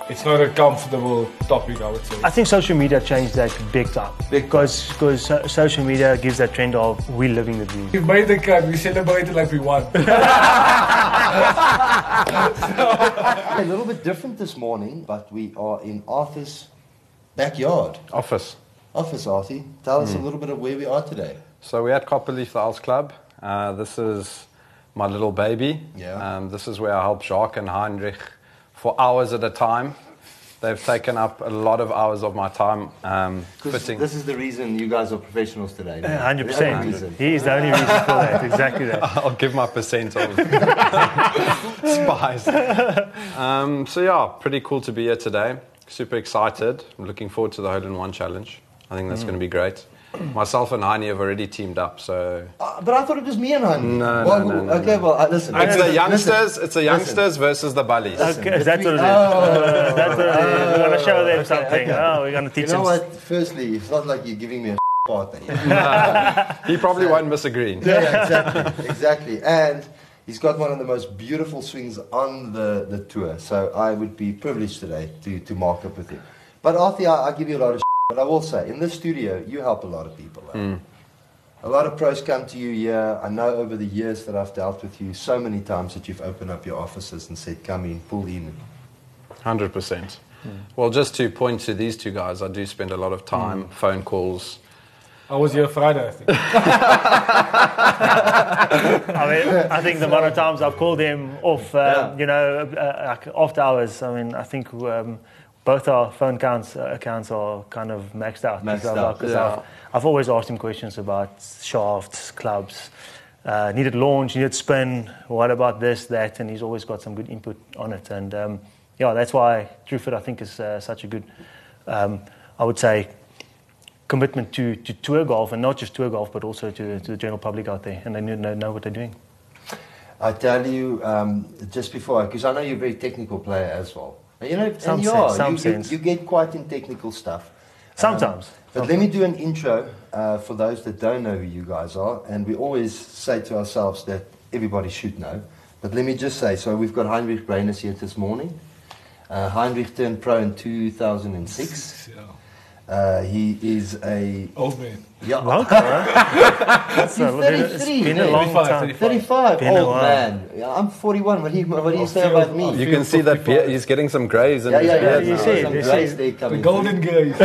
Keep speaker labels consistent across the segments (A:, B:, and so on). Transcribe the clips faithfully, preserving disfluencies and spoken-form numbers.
A: it's not a comfortable topic, I would say.
B: I think social media changed that big time.
C: Big
B: because because so, social media gives that trend of we living the dream.
A: We made the cut, we celebrated like we won.
C: A little bit different this morning, but we are in Arthur's backyard.
D: Office.
C: Office, Arthur. Tell us
D: Mm.
C: a little bit of where we are today.
D: So we're at Copperleaf, the Owls Club. Uh, this is my little baby.
C: Yeah.
D: Um, this is where I help Jacques and Heinrich for hours at a time. They've taken up a lot of hours of my time um, fitting.
C: This is the reason you guys are professionals today.
B: one hundred percent. He is the only reason for that. Exactly that.
D: I'll give my percent of spice. Um, so yeah, pretty cool to be here today. Super excited. I'm looking forward to the hole-in-one challenge. I think that's mm. going to be great. Myself and Heine have already teamed up, so...
C: Uh, but I thought it was me and Heine.
D: No,
C: well,
D: no, no, no.
C: Okay, well, uh, listen.
D: It's the youngsters,
C: listen,
D: it's the youngsters
C: listen.
D: versus the bullies.
B: Okay, that's what it is.
C: Oh,
B: uh, that's what it is. We're going to show them
C: okay,
B: something.
C: okay.
B: Oh, we're going to teach
C: them. You know
B: them.
C: what? Firstly, it's not like you're giving me a partner.
D: He probably so, won't miss a green.
C: Yeah, yeah, exactly. Exactly. And he's got one of the most beautiful swings on the, the tour. So I would be privileged today to, to mark up with him. But Arthur, I, I give you a lot of but I will say, in this studio, you help a lot of people. Right? Mm. A lot of pros come to you here. I know over the years that I've dealt with you so many times that you've opened up your offices and said, come in, pull in.
D: one hundred percent. Mm. Well, just to point to these two guys, I do spend a lot of time, mm. phone calls.
A: I was here Friday, I think.
B: I mean, I think the amount of times I've called him off, uh, yeah. you know, uh, like after hours, I mean, I think... Um, both our phone accounts, uh, accounts are kind of maxed out.
C: Maxed out,
B: Because
C: yeah.
B: I've, I've always asked him questions about shafts, clubs, uh, needed launch, needed spin, what about this, that, and he's always got some good input on it. And um, yeah, that's why TrueFit, I think, is uh, such a good, um, I would say, commitment to, to tour golf, and not just tour golf, but also to, to the general public out there, and they know, know what they're doing.
C: I tell you, um, just before, because I know you're a very technical player as well. You know,
B: some
C: and you
B: sense,
C: are.
B: some
C: you,
B: sense.
C: You, you get quite in technical stuff.
B: Sometimes.
C: Um, but Sometimes. Let me do an intro uh, for those that don't know who you guys are. And we always say to ourselves that everybody should know. But let me just say, so we've got Heinrich Breiners here this morning. Uh, Heinrich turned pro in two thousand six.
A: Yeah.
C: Uh, he is a...
A: Old man.
C: Yeah.
B: Long time,
C: That's a, thirty-three.
B: It's been a long time.
C: thirty-five.
B: Been
C: Old man. Yeah, I'm forty-one. What do you, what do you say about me?
D: You can see that beard, he's getting some greys in
C: yeah,
D: his
C: yeah,
D: beard
C: yeah,
D: now.
B: You see it,
C: some
B: you
C: greys
B: see
C: there coming
A: The golden gaze.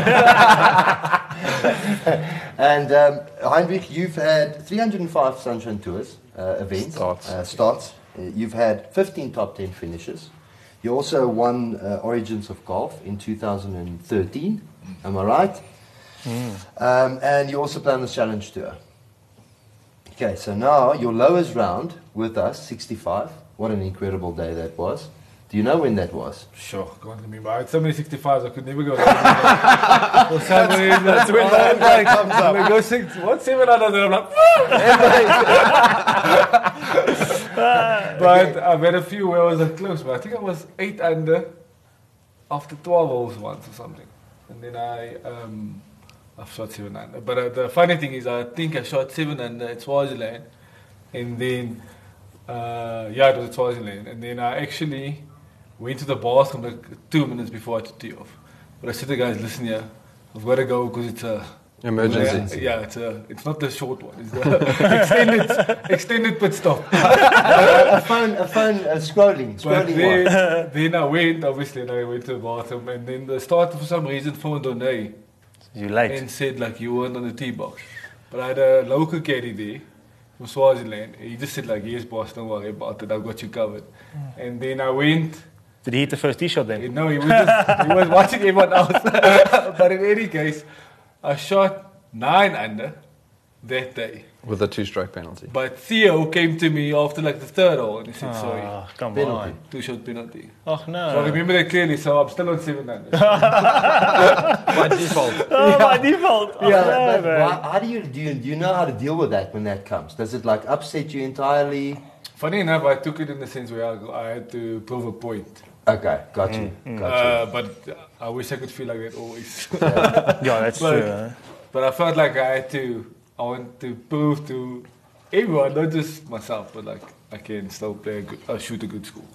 C: And um, Heinrich, you've had three hundred five Sunshine Tours uh, events.
D: Starts.
C: Uh, starts. Uh, you've had fifteen top ten finishes. You also won uh, Origins of Golf in two thousand thirteen. Am I right? Mm. Um, and you also play on the Challenge Tour. Okay, so now your lowest round with us, sixty-five. What an incredible day that was. Do you know when that was?
A: Sure, can't remember. I had so many sixty-fives, I could never go. That's,
D: that's when the handbrake comes up.
A: I go six, what, seven hundred? And I'm like, but I've had a few where I was like close, but I think I was eight under after twelve holes once or something. And then I... Um, I've shot seven under. But uh, the funny thing is, I think I shot seven under at Swaziland. And then, uh, yeah, it was at Swaziland. And then I actually went to the bathroom like two minutes before I had to tee off. But I said to the guys, listen here, I've got to go because it's a...
D: Emergency.
A: Yeah, yeah, it's a, it's not the short one. It's the extended, extended pit stop.
C: a phone, a phone uh, scrolling,
A: But
C: scrolling
A: then,
C: one.
A: then I went, obviously, and I went to the bathroom. And then the starter, for some reason, phoned on A.
B: You late.
A: And said like you weren't on the tee box. But I had a local caddy there from Swaziland. He just said like, yes boss, don't worry about it, I've got you covered. Mm. And then I went.
B: Did he hit the first tee shot then?
A: No, he was just, he was watching everyone else. But in any case, I shot nine under that day.
D: With a two-stroke penalty.
A: But Theo came to me after like the third hole and he said,
B: oh,
A: sorry.
B: Come
C: penalty.
B: on.
A: Two-shot penalty.
B: Oh, no.
A: So I remember that clearly, so I'm still on seven under.
D: By default.
B: Oh,
C: yeah.
B: by default. Oh,
C: Yeah,
B: no,
C: but why, how do you, do you do you know how to deal with that when that comes? Does it like upset you entirely?
A: Funny enough, I took it in the sense where I, I had to prove a point.
C: Okay, got you.
B: Mm,
C: Got
A: Uh, but I wish I could feel like that always.
B: Yeah, that's
A: But-
B: true. Huh?
A: But I felt like I had to, I want to prove to everyone, not just myself, but like I can still play a good, uh, shoot a good score.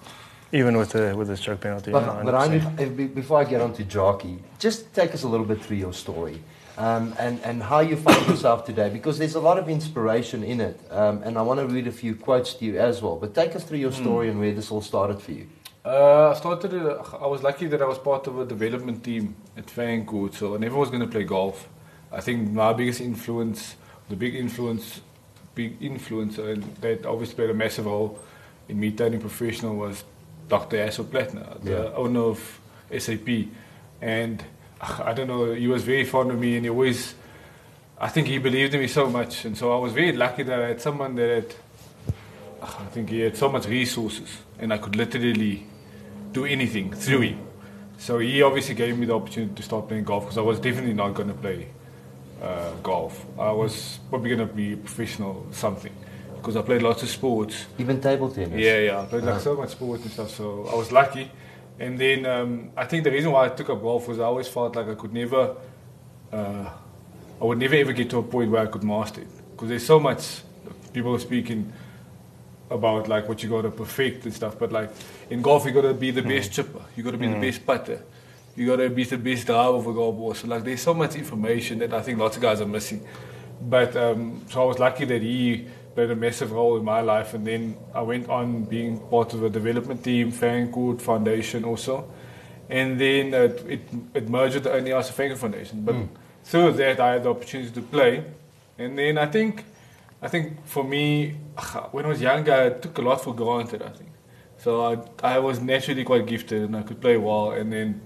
B: Even with the with the stroke penalty.
C: But,
B: yeah,
C: but I need, if, be- before I get on to Jockey, just take us a little bit through your story um, and, and how you find yourself today, because there's a lot of inspiration in it. Um, and I want to read a few quotes to you as well. But take us through your story mm. and where this all started for you.
A: Uh, I started, uh, I was lucky that I was part of a development team at Fancourt, so I never was going to play golf. I think my biggest influence, the big influence, big influencer, and that obviously played a massive role in me turning professional was Doctor Hassel Plattner, the yeah. owner of S A P. And uh, I don't know, he was very fond of me, and he always, I think he believed in me so much. And so I was very lucky that I had someone that had, uh, I think he had so much resources, and I could literally do anything through him. So he obviously gave me the opportunity to start playing golf, because I was definitely not going to play uh, golf. I was probably going to be a professional something. Because I played lots of sports.
C: Even table tennis?
A: Yeah, yeah. I played like so much sports and stuff, so I was lucky. And then um, I think the reason why I took up golf was I always felt like I could never, uh, I would never ever get to a point where I could master it. Because there's so much, people are speaking about like what you got to perfect and stuff, but like in golf you got to be the mm. best chipper, you got to be mm. the best putter, you got to be the best driver of a golf ball. So like there's so much information that I think lots of guys are missing. But um, so I was lucky that he played a massive role in my life, and then I went on being part of a development team, Fancourt Foundation also, and then uh, it, it merged with the Aniasa Fancourt Foundation. But mm. through that I had the opportunity to play, and then I think, I think for me, when I was younger, I took a lot for granted, I think. So I, I was naturally quite gifted, and I could play well, and then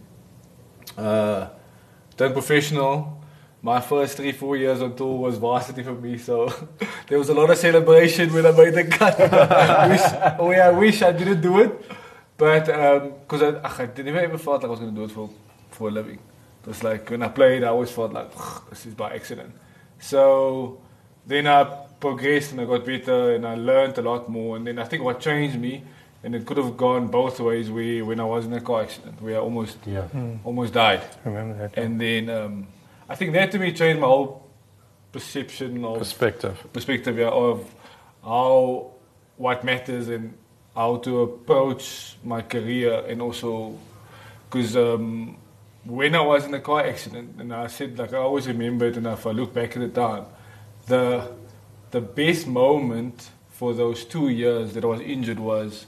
A: uh, turned professional. My first three, four years on tour was varsity for me, so there was a lot of celebration when I made the cut. wish, oh yeah, I wish I didn't do it, but because um, I, I never ever felt like I was going to do it for, for a living. It was like when I played, I always felt like this is by accident. So then I progressed and I got better and I learned a lot more. And then I think what changed me, and it could have gone both ways, where when I was in a car accident, where I almost, yeah. mm. almost died.
B: I remember that.
A: Yeah. And then. Um, I think that to me changed my whole perception of
D: perspective,
A: perspective yeah, of how what matters and how to approach my career, and also because um, when I was in a car accident, and I said like I always remember it, and if I look back at the time, the the best moment for those two years that I was injured was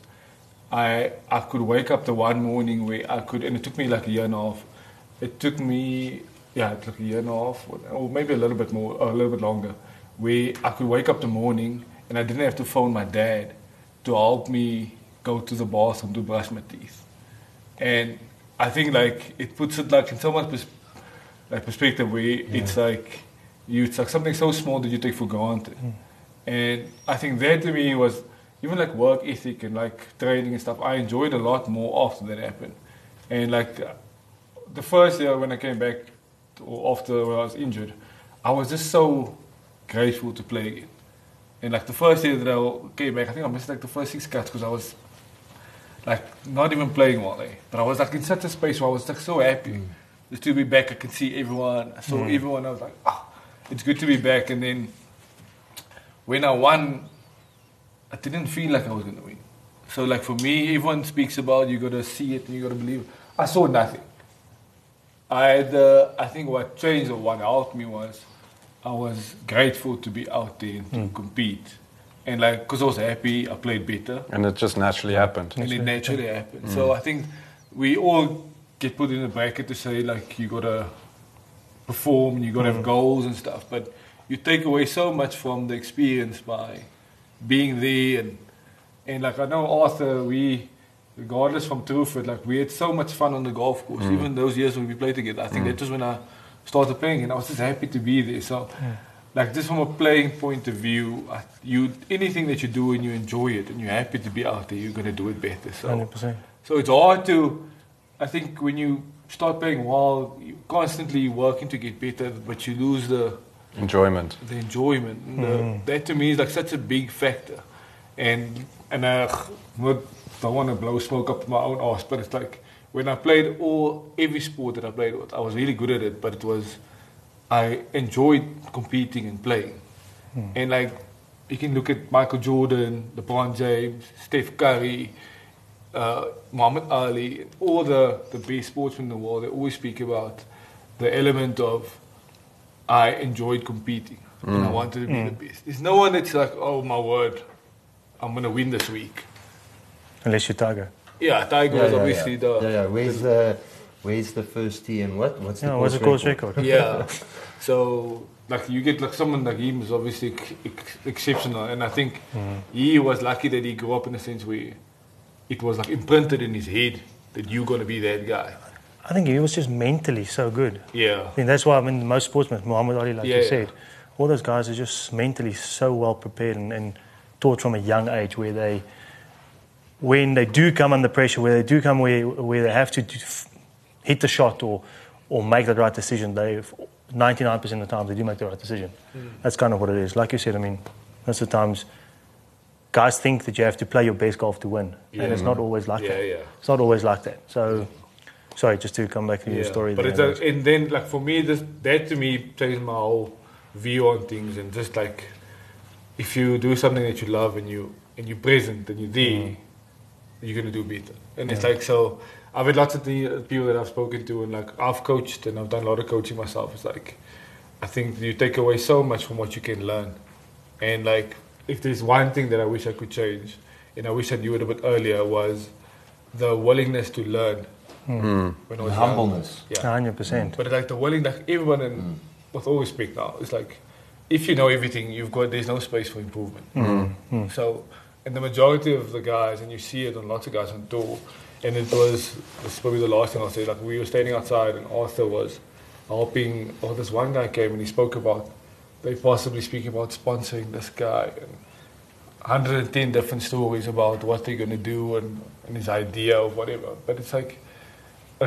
A: I I could wake up the one morning where I could, and it took me like a year and a half. It took me. Yeah, it took a year and a half, or maybe a little bit more, or a little bit longer, where I could wake up the morning and I didn't have to phone my dad to help me go to the bathroom to brush my teeth. And I think like it puts it like in so much pers- like perspective where yeah. it's like you, it's like something so small that you take for granted. Mm. And I think that to me was even like work ethic and like training and stuff. I enjoyed a lot more after that happened. And like the first year when I came back, or after when I was injured, I was just so grateful to play again. And like the first year that I came back, I think I missed like the first six cuts because I was like not even playing well there. But I was like in such a space where I was like so happy mm. just to be back. I could see everyone. I saw mm. everyone. I was like, ah, oh, it's good to be back. And then when I won, I didn't feel like I was going to win. So like for me, everyone speaks about you got to see it and you got to believe it. I saw nothing. I had, uh, I think what changed or what helped me was I was grateful to be out there and to mm. compete. And like, because I was happy, I played better.
D: And it just naturally happened.
A: And it naturally happened. Mm. So I think we all get put in a bracket to say like you got to perform and you got to mm. have goals and stuff. But you take away so much from the experience by being there. And, and like I know Arthur, we... regardless from Trueford, like we had so much fun on the golf course. Mm. Even those years when we played together, I think mm. that was when I started playing, and I was just happy to be there. So, yeah. like just from a playing point of view, I, you anything that you do and you enjoy it and you're happy to be out there, you're gonna do it better. So, one hundred percent. So it's hard to. I think when you start playing well, you're constantly working to get better, but you lose the
D: enjoyment.
A: The enjoyment. Mm. The, that to me is like such a big factor, and and uh, not. I don't want to blow smoke up my own arse, but it's like when I played all every sport that I played with, I was really good at it, but it was I enjoyed competing and playing. Hmm. And like you can look at Michael Jordan, LeBron James, Steph Curry, uh, Muhammad Ali, all the, the best sportsmen in the world, they always speak about the element of I enjoyed competing mm. and I wanted to be mm. the best. There's no one that's like, oh my word, I'm going to win this week.
B: Unless you're Tiger.
A: Yeah, Tiger
C: yeah,
A: was
C: yeah,
A: obviously
C: yeah.
A: the...
C: Yeah, yeah. Where's the... the Where's the first tee and what? What's the
B: yeah,
C: course
B: what's the course
C: record?
B: record?
A: Yeah. So, like, you get like someone like him is obviously ex- ex- exceptional. And I think mm. he was lucky that he grew up in a sense where it was like imprinted in his head that you're going to be that guy.
B: I think he was just mentally so good.
A: Yeah.
B: I think that's why I mean most sportsmen, Muhammad Ali, like
A: yeah,
B: you
A: yeah.
B: said, all those guys are just mentally so well prepared and, and taught from a young age where they, when they do come under pressure, where they do come where where they have to do, hit the shot or or make the right decision, they ninety-nine percent of the time they do make the right decision. Mm. That's kind of what it is. Like you said, I mean, most of the times guys think that you have to play your best golf to win,
A: yeah.
B: and it's not always like
A: yeah,
B: that.
A: Yeah.
B: It's not always like that. So, sorry, just to come back to
A: yeah.
B: your story.
A: But
B: there,
A: it's a, and then like for me, this, that to me changed my whole view on things, and just like if you do something that you love and you and you're present and you're there, mm. you're gonna do better. And yeah. it's like so. I've had lots of the people that I've spoken to, and like I've coached and I've done a lot of coaching myself. It's like I think you take away so much from what you can learn, and like if there's one thing that I wish I could change, and I wish I knew it a bit earlier, was the willingness to learn.
C: Mm.
A: When I was
C: humbleness.
A: young.
B: Yeah, one hundred percent.
A: But like the willing, like everyone, and mm. with all respect now, it's like if you know everything, you've got there's no space for improvement.
B: Mm. Mm.
A: So, and the majority of the guys, and you see it on lots of guys on tour. And it was, this is probably the last thing I'll say, like we were standing outside and Arthur was helping, oh, this one guy came and he spoke about, they possibly speaking about sponsoring this guy and one hundred ten different stories about what they're going to do and, and his idea of whatever. But it's like, uh,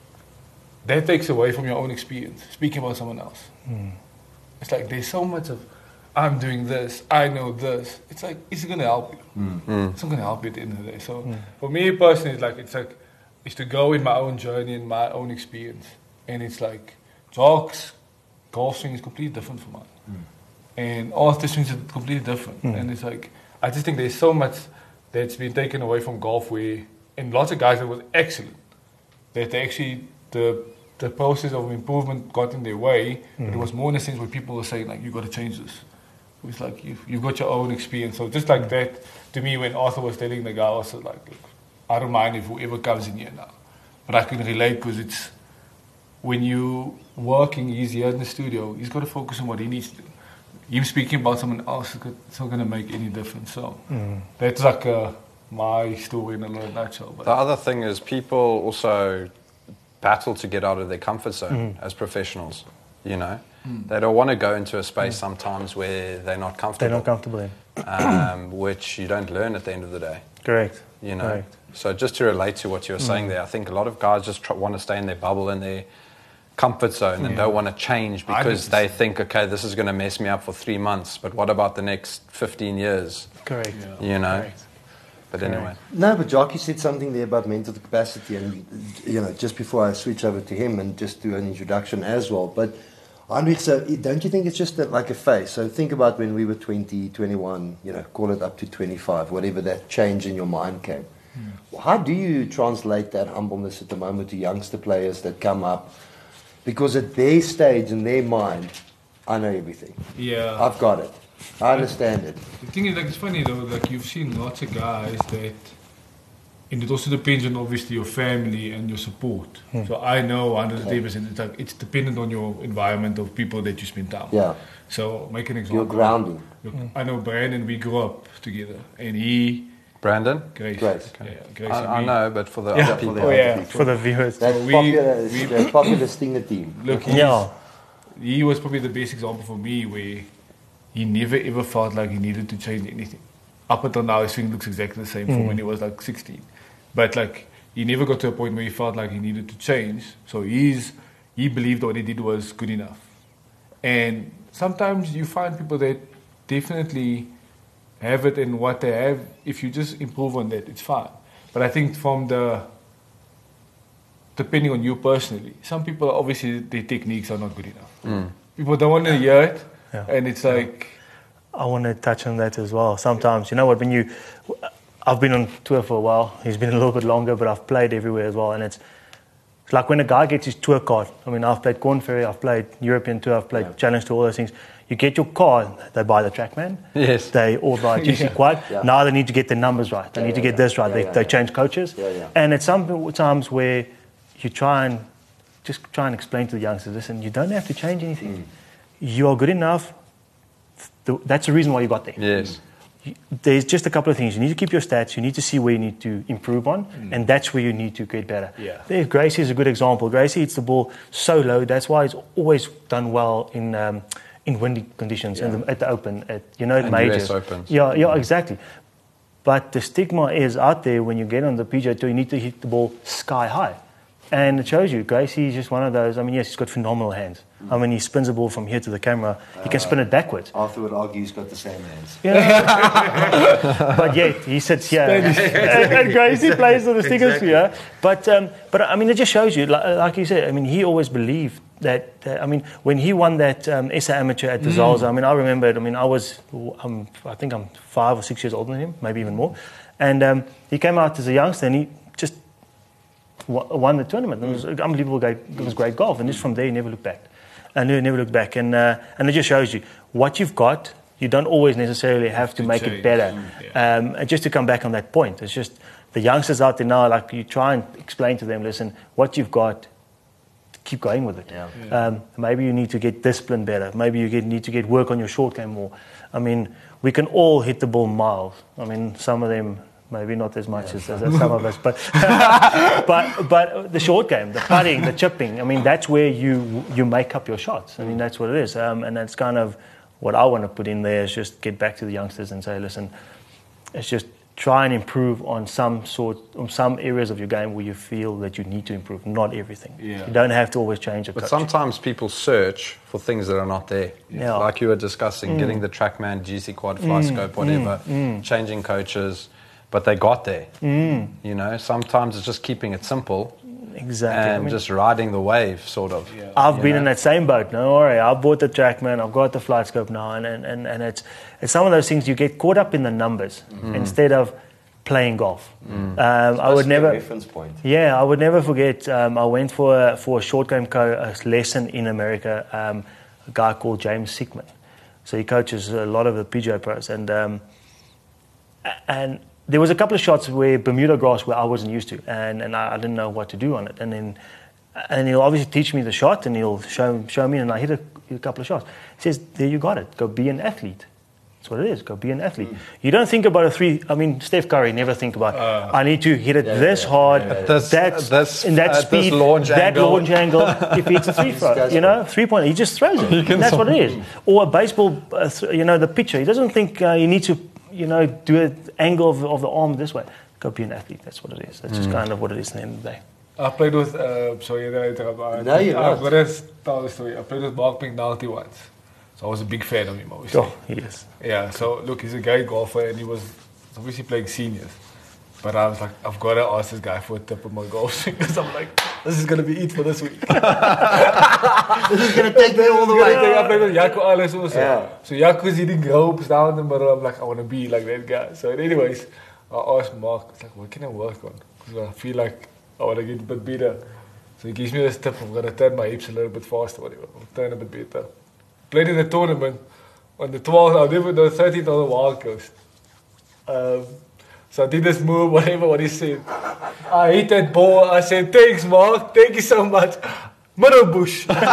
A: that takes away from your own experience, speaking about someone else.
B: Mm.
A: It's like there's so much of, I'm doing this, I know this. It's like, is it going to help you?
C: Mm.
D: Mm.
A: It's not going to help you at the end of the day. So
B: Mm.
A: for me personally, it's like, it's like, it's to go in my own journey and my own experience. And it's like, Jock's golf swing is completely different from mine.
C: Mm.
A: And Arthur swings are completely different.
B: Mm.
A: And it's like, I just think there's so much that's been taken away from golf where, and lots of guys that was excellent, that they actually, the the process of improvement got in their way, mm. but it was more in a sense where people were saying, like, you've got to change this. It's like, you've, you've got your own experience. So just like that, to me, when Arthur was telling the guy, I was like, look, I don't mind if whoever comes in here now. But I can relate because it's, when you working, he's here in the studio, he's got to focus on what he needs to do. Him speaking about someone else, it's not going to make any difference. So
B: Mm.
A: that's like uh, my story in a little nutshell. But
D: The other thing is people also battle to get out of their comfort zone
B: Mm.
D: as professionals, you know.
A: Mm.
D: They don't want to go into a space sometimes where they're not
B: They're
D: comfortable,
B: not comfortable in.
D: um, which you don't learn at the end of the day,
B: Correct.
D: you know.
B: Correct.
D: So just to relate to what you were saying
B: Mm.
D: there, I think a lot of guys just try, want to stay in their bubble and their comfort zone and
A: Yeah.
D: don't want to change because
A: one hundred percent.
D: they think, okay, this is going to mess me up for three months, but what about the next fifteen years,
B: Correct.
A: Yeah.
D: you know?
B: Correct.
D: But
B: Correct.
D: anyway.
C: No, but Jockey said something there about mental capacity, and you know, just before I switch over to him and just do an introduction as well. But Heinrich, so don't you think it's just a, like a phase? So think about when we were twenty, twenty-one, you know, call it up to twenty-five, whatever that change in your mind came.
A: Mm.
C: How do you translate that humbleness at the moment to youngster players that come up? Because at their stage, in their mind, I know everything.
A: yeah.
C: I've got it. I understand it.
A: The thing is, like, it's funny though, like, you've seen lots of guys that, and it also depends on obviously your family and your support.
B: Hmm.
A: So I know one hundred ten percent it's like, it's dependent on your environment of people that you spend time with.
C: Yeah.
A: So, make an example.
C: Your grounding.
A: Look, I know Brandon, we grew up together, and he,
D: Brandon?
A: Grace.
C: Grace.
A: Yeah, Grace
D: I,
A: and
D: I
A: me.
D: know, but for the
A: Yeah,
D: other
A: for
D: people.
C: the
A: Oh,
C: other
A: yeah.
C: people.
B: For the viewers.
C: That
A: So we-
C: popular,
A: we-
C: the popular Stinger team.
A: Look, he's,
B: Yeah.
A: he was probably the best example for me where he never ever felt like he needed to change anything. Up until now, his swing looks exactly the same from
B: Mm.
A: when he was like sixteen. But like, he never got to a point where he felt like he needed to change. So he's, he believed what he did was good enough. And sometimes you find people that definitely have it in what they have. If you just improve on that, it's fine. But I think from the, depending on you personally, some people obviously their techniques are not good enough.
D: Mm.
A: People don't want to hear it,
B: Yeah.
A: and it's like,
B: I want to touch on that as well. Sometimes, you know what, when you, I've been on tour for a while. He's been a little bit longer, but I've played everywhere as well. And it's, it's like when a guy gets his tour card. I mean, I've played Corn Ferry, I've played European Tour, I've played yeah. Challenge Tour, all those things. You get your card, they buy the Trackman.
D: Yes.
B: They all buy G C yeah. Quad. Yeah. Now they need to get the numbers right. They yeah, need yeah, to get yeah. this right. Yeah, they, yeah, they yeah. change coaches.
C: Yeah, yeah.
B: And it's some times where you try and just try and explain to the youngsters, listen, you don't have to change anything. Mm. You are good enough. That's the reason why you got there.
D: Yes.
B: There's just a couple of things. You need to keep your stats. You need to see where you need to improve on, mm. and that's where you need to get better.
A: Yeah.
B: There, Gracie is a good example. Gracie hits the ball so low. That's why he's always done well in um, in windy conditions yeah. and at the Open, at you know,
D: and
B: majors.
D: U S Opens.
B: Yeah, yeah, exactly. But the stigma is out there when you get on the P G A Tour. You need to hit the ball sky high, and it shows you. Gracie is just one of those. I mean, yes, he's got phenomenal hands. I mean, he spins the ball from here to the camera. He can spin it backwards.
C: Arthur would argue he's got the same hands.
B: Yeah. But yet, he sits here. and, and Gracie plays on the stickers exactly. here. But, um, but, I mean, it just shows you, like, like you said, I mean, he always believed that, that I mean, when he won that um, S A Amateur at the mm. Zalza, I mean, I remember it. I mean, I was, um, I think I'm five or six years older than him, maybe even more. And um, he came out as a youngster and he just won the tournament. It was unbelievable. Great, it was great golf. And just from there, he never looked back. And he never looked back. And uh, and it just shows you what you've got. You don't always necessarily have to, to make change. it better. Yeah. Um, and just to come back on that point, it's just the youngsters out there now, like you try and explain to them, listen, what you've got, keep going with it.
C: Yeah.
B: Yeah. Um, maybe you need to get discipline better. Maybe you get, need to get work on your short game more. I mean, we can all hit the ball miles. I mean, some of them... Maybe not as much yeah. as, as some of us, but but but the short game, the putting, the chipping. I mean, that's where you you make up your shots. I mean, that's what it is, um, and that's kind of what I want to put in there. Is just get back to the youngsters and say, listen, it's just try and improve on some sort, on some areas of your game where you feel that you need to improve. Not everything.
A: Yeah.
B: You don't have to always change a
D: But
B: coach.
D: sometimes people search for things that are not there.
B: Yeah.
D: Like you were discussing,
B: Mm.
D: getting the Trackman, G C Quad, Fly
B: Mm.
D: Scope, whatever,
B: Mm.
D: changing coaches. But they got there,
B: Mm.
D: you know. Sometimes it's just keeping it simple
B: Exactly.
D: and
B: I mean,
D: just riding the wave, sort of.
A: Yeah.
B: I've
D: you
B: been
D: know?
B: in that same boat. No worry, I bought the Trackman. I've got the Flight Scope now, and, and, and, and it's it's some of those things you get caught up in the numbers
D: Mm.
B: instead of playing golf.
D: Mm.
B: Um, I would
C: Must be a
B: never.
C: reference point.
B: Yeah, I would never forget. Um, I went for a, for a short game co- a lesson in America. Um, a guy called James Sickman. So he coaches a lot of the P G A pros, and um, and. There was a couple of shots where Bermuda grass where I wasn't used to, and, and I, I didn't know what to do on it. And then, and he'll obviously teach me the shot, and he'll show show me, and I hit a, hit a couple of shots. He says, "There, you got it. Go be an athlete. That's what it is. Go be an athlete. Mm. You don't think about a three. I mean, Steph Curry never think about. Uh, I need to hit it
C: yeah,
B: this
C: yeah,
B: hard,
C: yeah, yeah.
D: This,
B: that's
D: this,
B: in that
D: uh,
B: speed,
D: this launch
B: that
D: angle.
B: launch angle. If it's a three throw, you know, three point, he just throws it. And that's what it is. Or a baseball, uh, th- you know, the pitcher. He doesn't think uh, you need to. You know, do an angle of, of the arm this way. Go be an athlete. That's what it is. That's mm. just kind of what it is at the end of the day.
A: I played with, uh, sorry, I interrupt.
C: No, you're not.
A: I've got to tell the story. I played with Mark McNulty once. So I was a big fan of him, obviously.
B: Oh, he is.
A: Yeah, so look, he's a great golfer and he was obviously playing seniors. But I was like, I've got to ask this guy for a tip of my golf swing because I'm like, this is going to be it for this week.
C: This is going to take me all the way.
A: I played with Jaco Alles also.
C: Yeah.
A: So Jaco's hitting ropes down the middle. I'm like, I want to be like that guy. So anyways, I asked Mark, I was like, what can I work on? Because I feel like I want to get a bit better. So he gives me this tip, I'm going to turn my hips a little bit faster, whatever. I'll turn a bit better. Played in the tournament on the twelfth, I never the thirteenth on the Wild Coast. Um, So I did this move, whatever what he said. I hit that ball. I said, thanks, Mark. Thank you so much. Middle bush. But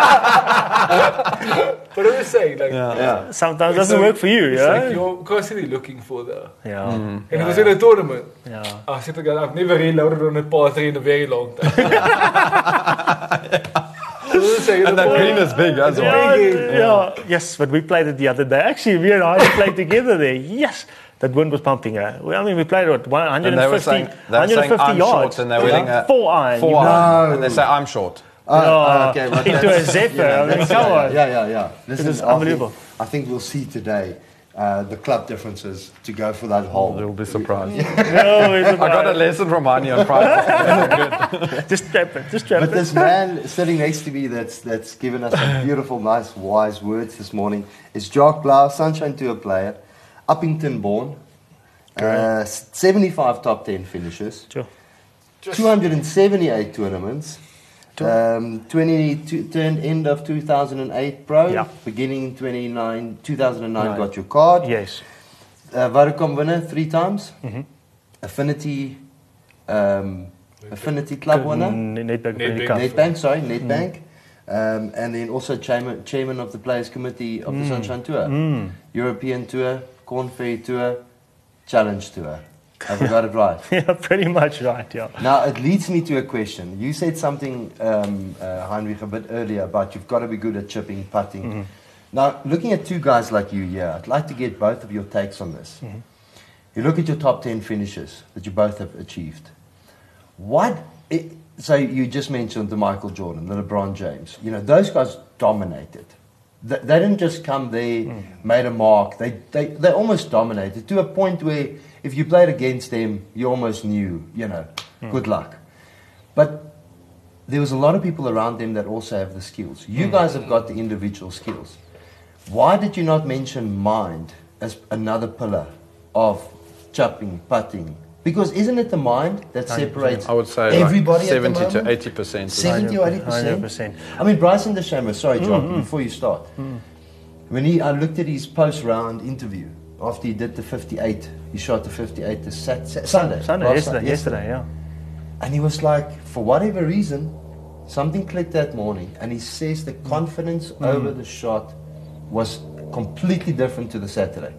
A: I'm just saying, like,
B: Yeah.
C: Yeah.
B: Sometimes it doesn't
A: so
B: work for you,
A: it's
B: yeah?
A: like you're constantly looking for the.
B: Yeah.
A: And it was in a tournament.
B: Yeah.
A: I said to God, I've never reloaded on a par three in a very long time. So I'm just saying,
D: And
A: the
D: that
A: ball-
D: green is big as well.
B: Yeah,
A: Big,
B: yeah. Yes, but we played it the other day. Actually, me and I played together there. Yes. That wind was pumping. Uh, well, I mean, we played what, one hundred fifty,
D: And they were saying, they were saying
B: one hundred fifty
D: I'm
B: yards.
D: short and they're winning a
B: Four iron.
D: four
B: you
D: iron.
C: No.
D: And they say I'm short.
C: Oh,
B: Oh,
C: okay, but
B: into
C: that's-
B: a zephyr.
C: yeah,
B: I mean,
C: that's-
B: come
C: yeah,
B: on.
C: Yeah, yeah, yeah. Listen,
B: is
C: I think-
B: unbelievable.
C: I think we'll see today uh, the club differences to go for that hole.
D: They'll be surprised.
B: No, it's
D: I got a lesson from Hani on Friday.
B: Just strap it. Just strap
C: But
B: it.
C: this man sitting next to me that's that's given us some beautiful, nice, wise words this morning is Jacques Blau, Sunshine Tour player, Uppington born. uh, seventy-five top ten finishes,
B: Sure.
C: two hundred seventy-eight tournaments,
B: Two-
C: um, twenty two, turned end of two thousand eight pro,
B: Yeah.
C: beginning twenty-nine, two thousand nine
B: Nine.
C: got your card.
B: Yes.
C: Uh, Vodacom winner three times.
B: Mhm.
C: Affinity, um, Affinity Club winner.
B: N- Nedbank
A: Nedbank.
B: Premier Cup.
C: Nedbank, sorry, Nedbank. Um, and then also chairman, chairman of the Players Committee of the Sunshine Tour.
B: Mm.
C: European Tour, Corn Ferry Tour, Challenge Tour. Have I got it right?
B: Yeah, pretty much right, yeah.
C: Now, it leads me to a question. You said something, um, uh, Heinrich, a bit earlier about you've got to be good at chipping, putting.
B: Mm-hmm.
C: Now, looking at two guys like you here, I'd like to get both of your takes on this.
B: Mm-hmm.
C: You look at your top ten finishes that you both have achieved. What, it, so you just mentioned the Michael Jordan, the LeBron James. You know, those guys dominated. They, they didn't just come there,
B: Mm.
C: made a mark. They, they, they almost dominated to a point where if you played against them, you almost knew, you know,
B: Mm.
C: good luck. But there was a lot of people around them that also have the skills. You guys have got the individual skills. Why did you not mention mind as another pillar of chopping, putting? Because isn't it the mind that separates
D: I would say
C: everybody
D: like seventy
C: at the
D: to
C: moment?
D: eighty percent.
C: seventy or eighty
B: one hundred
C: percent?
B: percent.
C: I mean, Bryson DeChambeau, sorry, John,
B: Mm-hmm.
C: before you start. When he, I looked at his post-round interview after he did the fifty-eight, he shot the fifty-eight the sat, sat, Sunday.
B: Sunday,
C: last
B: yesterday,
C: Sun-
B: yesterday, yeah.
C: And he was like, for whatever reason, something clicked that morning. And he says the confidence over the shot was completely different to the Saturday.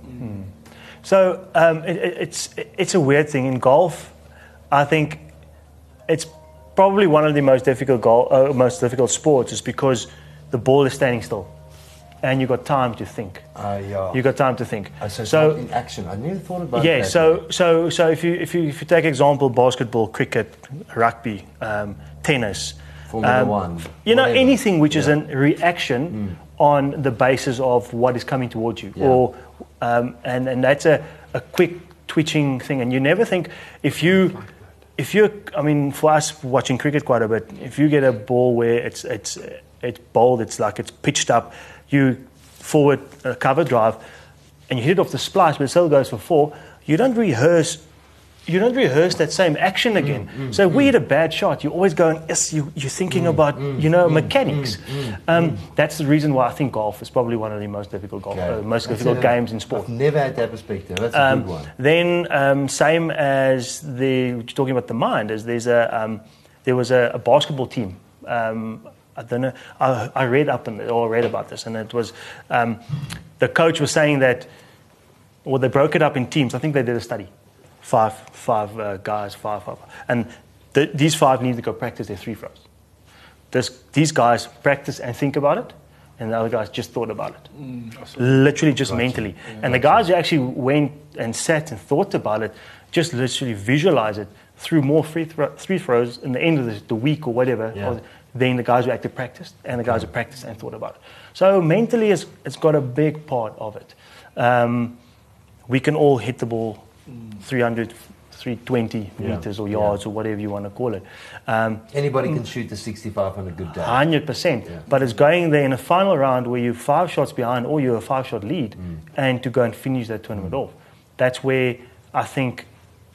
B: So um, it, it- it's it's a weird thing in golf. I think it's probably one of the most difficult gol- uh, most difficult sports, is because the ball is standing still, and you got time to think.
C: Uh, yeah.
B: You got time to think.
C: Uh, so, it's
B: So
C: not in action. I never thought about
B: yeah,
C: that.
B: so so so if you if you if you take example basketball, cricket, rugby, um, tennis,
C: Formula
B: um,
C: One.
B: you know
C: whatever.
B: anything which is
C: Yeah.
B: a reaction on the basis of what is coming towards you,
C: Yeah.
B: or um, and and that's a, a quick twitching thing, and you never think if you. If you, I mean, for us watching cricket quite a bit, if you get a ball where it's it's it's bowled, it's like it's pitched up, you forward uh, cover drive, and you hit it off the splice, but it still goes for four. You don't rehearse, you don't rehearse that same action again.
C: Mm,
B: so if we hit a bad shot, you're always going, yes, you, you're thinking about you know mechanics. um, That's the reason why I think golf is probably one of the most difficult golf,
C: Okay.
B: uh, most
C: That's
B: difficult
C: a-
B: games in sport.
C: I've never had that perspective. That's a
B: Um,
C: good one.
B: Then, um, same as the talking about the mind, is there's a um, there was a, a basketball team. Um, I don't know. I, I read up on it, or read about this, and it was um, the coach was saying that, or they broke it up in teams. I think they did a study, five five uh, guys, five five, and th- these five need to go practice their three throws. This, these guys practice and think about it, and the other guys just thought about it. Literally just mentally. And the guys who actually went and sat and thought about it, just literally visualize it through more free, thro- free throws in the end of the, the week or whatever,
C: Yeah.
B: or than the guys who actually practiced and the guys who practiced and thought about it. So mentally, it's, it's got a big part of it. Um, we can all hit the ball three hundred, three twenty
C: Yeah.
B: meters or
C: Yeah.
B: yards or whatever you want to call it. Um,
C: Anybody can shoot the sixty-five on a good day.
B: one hundred percent.
C: Yeah.
B: But it's going there in a final round where you're five shots behind or you're a five shot lead
C: Mm.
B: and to go and finish that tournament off. That's where I think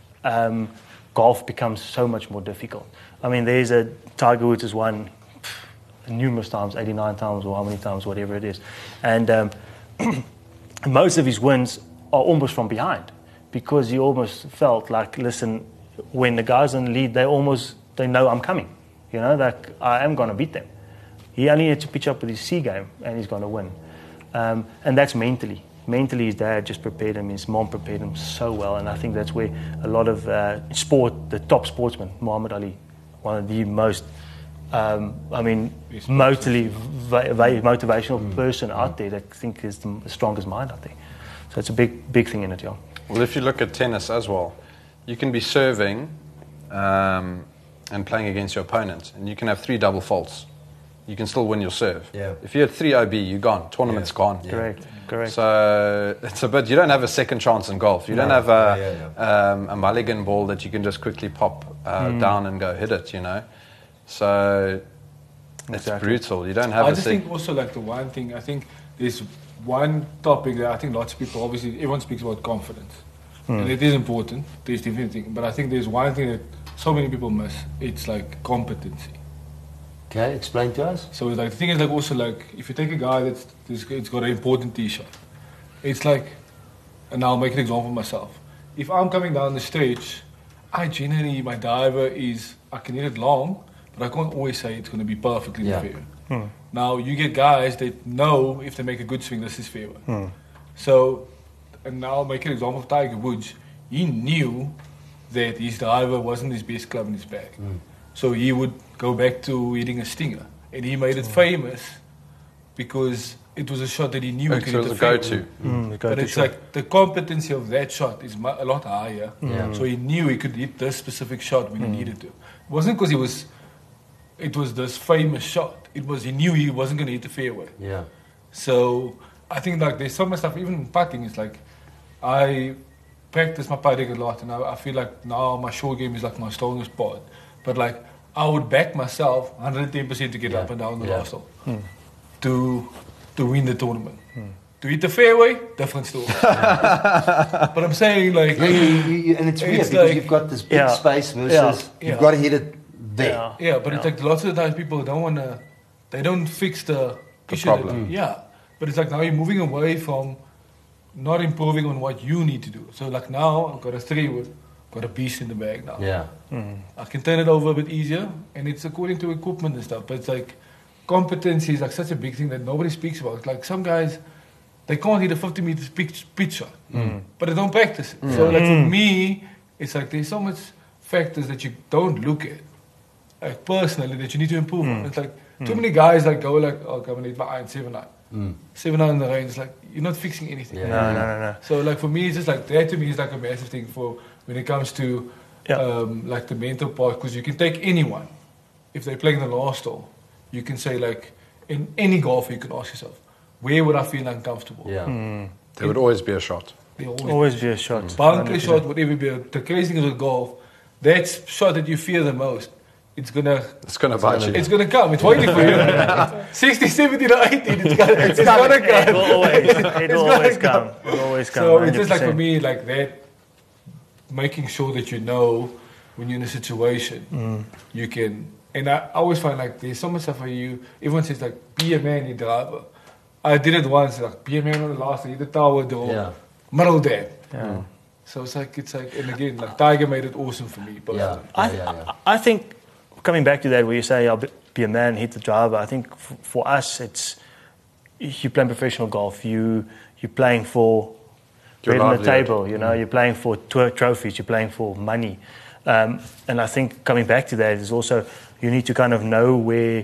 B: um, golf becomes so much more difficult. I mean, there's a Tiger Woods has won pff, numerous times, eighty-nine times or how many times, whatever it is. And um, most of his wins are almost from behind because he almost felt like, listen, when the guys in the lead, they almost, they know I'm coming. You know, that I am going to beat them. He only had to pitch up with his C game and he's going to win. Um, and that's mentally. Mentally, his dad just prepared him, his mom prepared him so well. And I think that's where a lot of uh, sport, the top sportsman, Muhammad Ali, one of the most, um, I mean, motally, va- va- motivational person out there that I think is the strongest mind out there. So it's a big, big thing in it, yeah.
D: Well, if you look at tennis as well, you can be serving um, and playing against your opponent, and you can have three double faults. You can still win your serve.
C: Yeah.
D: If you had three O B, you're gone. Tournament's
C: Yeah.
D: gone.
C: Yeah.
B: Correct, correct.
D: So it's a bit. You don't have a second chance in golf. You don't
C: No.
D: have a
C: Yeah, yeah,
D: Um, a mulligan ball that you can just quickly pop uh,
B: Mm.
D: down and go hit it. You know, so it's
B: Exactly.
D: brutal. You don't have
A: I
D: a
A: just
D: sec-
A: think also like the one thing, I think there's one topic that I think lots of people, obviously everyone speaks about confidence. and it is important. There's different things, but I think there's one thing that so many people miss. It's like competency.
E: Okay, explain to us.
A: So it's like the thing is like also like if you take a guy that's, that's it's got an important tee shot, it's like, and I'll make an example of myself. If I'm coming down the stage, I generally my driver is I can hit it long, but I can't always say it's going to be perfectly
E: Yeah.
A: in the fairway. Now you get guys that know if they make a good swing, this is fairway. So, and now I'll make an example of Tiger Woods. He knew that his driver wasn't his best club in his bag. So he would go back to hitting a stinger. And he made it famous because it was a shot that he knew he
D: It
A: could
D: was
A: hit
D: a
A: the fairway.
D: go-to.
B: Mm, the
A: But
B: go-to
A: it's
B: shot.
A: like the competency of that shot is mu- a lot higher.
E: Yeah.
A: So he knew he could hit this specific shot when he needed to. It wasn't because he was, it was this famous shot. It was he knew he wasn't going to hit the fairway.
E: Yeah.
A: So I think like there's so much stuff, even in putting, it's like I practice my putting a lot and I, I feel like now my short game is like my strongest part. But like I would back myself one hundred ten percent to get
E: Yeah.
A: up and down the
E: Yeah.
A: last hole to, to win the tournament. To hit the fairway, different story. But I'm saying like,
E: Yeah, you, you, you, and it's weird
A: It's
E: because
A: like-
E: you've got this big
B: Yeah.
E: space versus
B: Yeah.
E: you've
A: Yeah.
E: got to hit it there.
B: Yeah.
A: yeah, but it's like lots of the times people don't want to, they don't fix the,
D: The
A: issue that-
D: problem.
A: yeah, but it's like now you're moving away from not improving on what you need to do. So like now I've got a three wood, got a beast in the bag now.
E: Yeah.
A: I can turn it over a bit easier, and it's according to equipment and stuff. But it's like competency is like such a big thing that nobody speaks about. Like some guys, they can't hit a fifty meter pitch, pitch shot, but they don't practice it. So like for me, it's like there's so much factors that you don't look at, like personally, that you need to improve on. It's like too many guys like go like, oh, come and hit my iron seven nine, seven nine in the range. It's like you're not fixing anything.
E: Yeah.
B: No, no, no, no.
A: So like for me, it's just like that to me is like a massive thing for when it comes to
B: Yeah.
A: um, like the mental part, because you can take anyone if they're playing the last hole, you can say like in any golfer you can ask yourself, where would I feel uncomfortable?
E: Yeah.
D: There would always be a shot.
A: They always,
B: Always be a shot.
A: bunker shot, whatever be. The crazy thing is with golf, that shot that you fear the most, it's gonna
D: It's going to bite you.
A: it's gonna come. It's waiting for you. sixty, seventy, or eighty, it's gonna, it's gonna
B: It
A: come.
B: will always, it
A: It's
B: will
A: gonna
B: always
A: come.
B: come. It will always come.
A: So it's just like for
B: one hundred percent.
A: me, like that, making sure that you know when you're in a situation, you can. And I always find like there's so much stuff for you. Everyone says like, be a man, you driver. I did it once, like be a man on the last, hit the tower door,
E: Yeah.
A: middle there.
B: Yeah.
A: So it's like it's like, and again, like Tiger made it awesome for me.
E: Yeah.
A: personally.
B: I,
E: yeah, yeah.
B: I I think coming back to that, where you say I'll be be a man, hit the driver. I think f- for us, it's you playing professional golf. You you're playing for
D: Your
B: bread on the
D: livelihood.
B: table. You know, you're playing for tour trophies. You're playing for money. Um, and I think coming back to that is also you need to kind of know where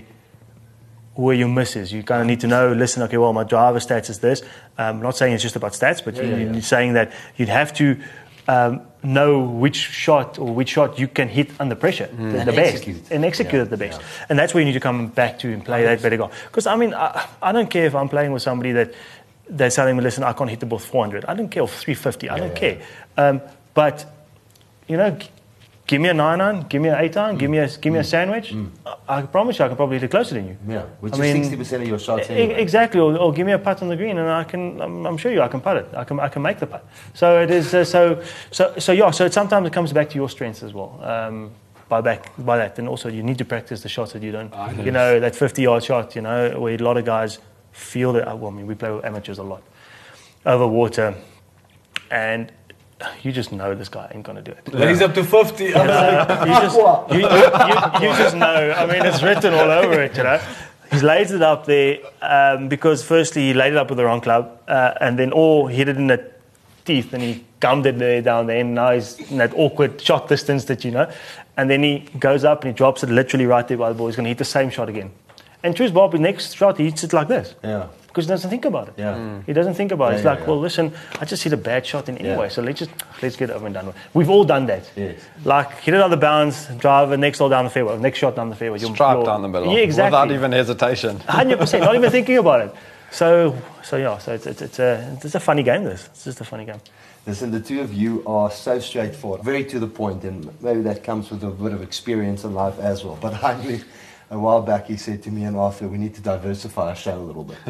B: where your miss is. You kind of need to know, listen, okay, well, my driver stats is this. Um, not saying it's just about stats, but
E: Yeah,
B: you,
E: yeah, yeah.
B: you're saying that you'd have to um, know which shot or which shot you can hit under pressure the,
E: And
B: the best
E: execute.
B: and execute
E: Yeah,
B: it the best.
E: yeah.
B: And that's where you need to come back to and play that better golf. Because, I mean, I, I don't care if I'm playing with somebody that that's telling me, listen, I can't hit the ball four hundred. I don't care, or three fifty. I
E: Yeah,
B: don't
E: yeah,
B: care. Um, but, you know, g- give me a nine iron, give me an eight iron, give me a, give me a sandwich. I, I promise you I can probably hit it closer than you.
E: Yeah. Which
B: I
E: is
B: mean,
E: sixty percent of your shots
B: E-
E: anyway.
B: Exactly, or, or give me a putt on the green, and I can. I'm, I'm sure you, I can putt it. I can. I can make the putt. So it is. Uh, so so so yeah. So it, sometimes it comes back to your strengths as well. Um, by back by that, and also you need to practice the shots that you don't.
A: Ah,
B: You know that fifty-yard shot. You know where a lot of guys feel that. Well, I mean, we play with amateurs a lot over water, and you just know this guy ain't gonna do it.
A: Lays up to fifty. I'm like,
B: You just, you, you, you, you just know. I mean, it's written all over it, you know. He's laid it up there um, because firstly he laid it up with the wrong club, uh, and then or hit it in the teeth, and he gummed it there down there, and now he's in that awkward shot distance that you know. And then he goes up and he drops it literally right there by the ball. He's going to hit the same shot again. And Truce Bob, the next shot, he hits it like this.
E: Yeah.
B: Because he doesn't think about it.
E: Yeah.
B: He doesn't think about it.
E: Yeah,
B: It's
E: yeah,
B: like,
E: yeah.
B: well, listen, I just hit a bad shot in anyway,
E: Yeah.
B: so let's just let's get it over and done with. We've all done that.
E: Yes.
B: Like hit it on the bounce, driver, next hole down the fairway, next shot down the fairway. You're-
D: Stripe
B: you're-
D: down the middle.
B: Yeah, exactly.
D: Without even hesitation.
B: one hundred percent, not even thinking about it. So, so yeah, so it's, it's, it's, a, it's a funny game, this. It's just a funny game.
C: Listen, the two of you are so straightforward, very to the point, and maybe that comes with a bit of experience in life as well. But I, a while back, he said to me and Arthur, we need to diversify our show a little bit.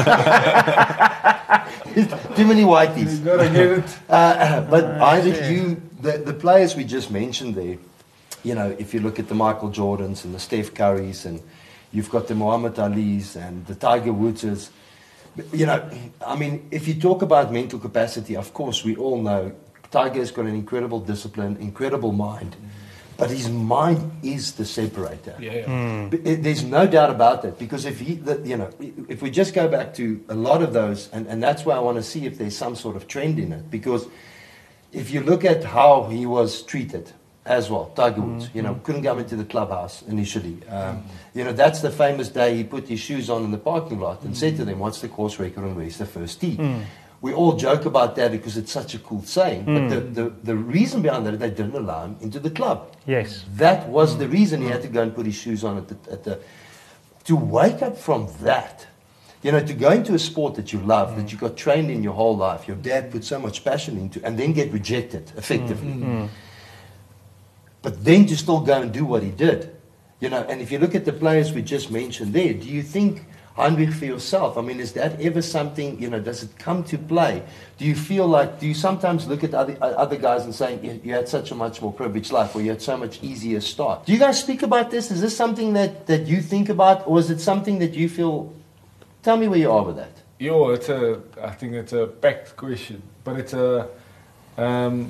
C: Too many whiteys.
A: You gotta get it.
C: Uh, but either you, the, the players we just mentioned there, you know, if you look at the Michael Jordans and the Steph Currys, and you've got the Muhammad Alis and the Tiger Woodses, you know, I mean, if you talk about mental capacity, of course, we all know Tiger's got an incredible discipline, incredible mind, but his mind is the separator.
A: Yeah, yeah.
B: Mm.
C: But it- There's no doubt about that, because if he, the, you know, if we just go back to a lot of those, and, and that's why I want to see if there's some sort of trend in it, because if you look at how he was treated as well, Tiger Woods, you know, couldn't come into the clubhouse initially. Um, you know, that's the famous day he put his shoes on in the parking lot and said to them, what's the course record and where's the first tee? We all joke about that because it's such a cool saying, but the, the, the reason behind that, they didn't allow him into the club.
B: Yes.
C: That was the reason he had to go and put his shoes on at the, at the to wake up from that, you know, to go into a sport that you love, that you got trained in your whole life, your dad put so much passion into, and then get rejected effectively. But then to still go and do what he did, you know. And if you look at the players we just mentioned there, do you think, Heinrich, for yourself, I mean, is that ever something, you know, does it come to play? Do you feel like, do you sometimes look at other, other guys and saying, you, you had such a much more privileged life, or you had so much easier start? Do you guys speak about this? Is this something that, that you think about, or is it something that you feel, tell me where you are with that.
A: Yo, it's a, I think it's a packed question, but it's a, um,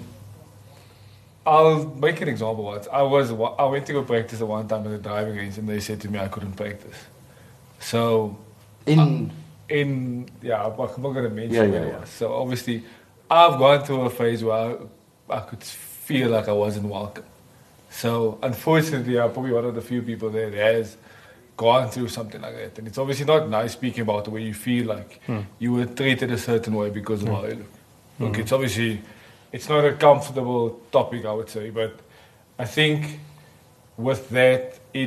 A: I'll make an example. Once I was, I went to go practice at one time at the driving range, and they said to me I couldn't practice. So,
C: In,
A: in yeah, I'm not going to mention
C: Yeah, yeah,
A: where it
C: yeah.
A: was. So obviously, I've gone through a phase where I, I could feel like I wasn't welcome. So unfortunately, I'm probably one of the few people there that has gone through something like that, and it's obviously not nice speaking about the way you feel like you were treated a certain way because of how you look. Look, it's obviously, it's not a comfortable topic, I would say, but I think with that, it,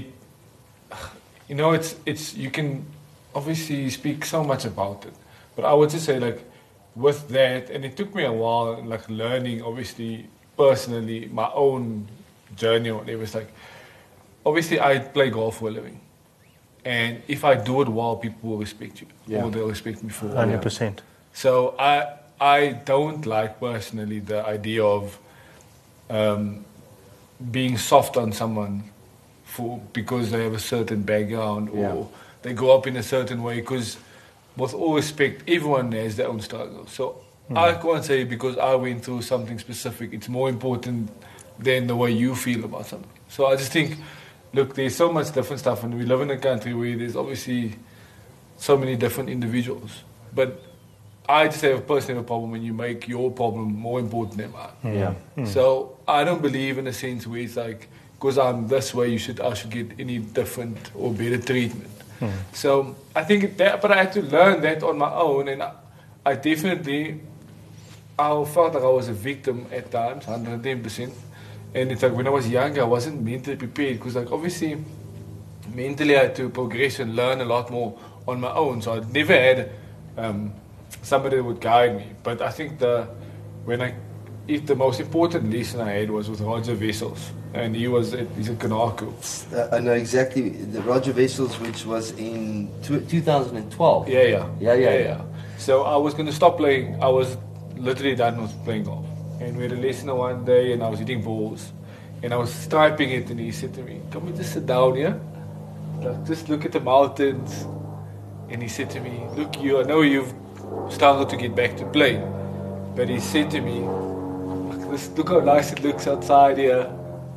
A: you know, it's, it's, you can obviously speak so much about it, but I would just say, like, with that, and it took me a while, like, learning, obviously, personally, my own journey or whatever. It's like, obviously, I play golf for a living, and if I do it well, people will respect you,
C: Yeah.
A: or they'll respect me for it.
B: one hundred percent.
A: So I I don't like personally the idea of um, being soft on someone for because they have a certain background or
C: Yeah.
A: they grow up in a certain way. Because with all respect, everyone has their own struggle. So I can't say because I went through something specific, it's more important than the way you feel about something. So I just think, look, there's so much different stuff, and we live in a country where there's obviously so many different individuals. But I just have personally have a problem when you make your problem more important than mine.
C: Yeah.
A: So I don't believe in a sense where it's like, because I'm this way, you should I should get any different or better treatment. So I think that, but I had to learn that on my own, and I, I definitely, I felt like I was a victim at times, one hundred ten percent. And it's like when I was younger, I wasn't mentally prepared, because like obviously, mentally I had to progress and learn a lot more on my own. So I never had um, somebody that would guide me. But I think the when I, if the most important lesson I had was with Roger Wessels, and he was at, he's at Kanaku.
C: Uh, I know exactly. The Roger Wessels, which was in tw- two thousand twelve.
A: Yeah, yeah,
C: Yeah, yeah, yeah.
A: So I was going to stop playing. I was literally done with playing golf, and we had a lesson one day, and I was hitting balls, and I was striping it, and he said to me, "Can we just sit down here? Like, just look at the mountains." And he said to me, "Look, you. I know you've struggled to get back to play, but he said to me, look, this, look how nice it looks outside here.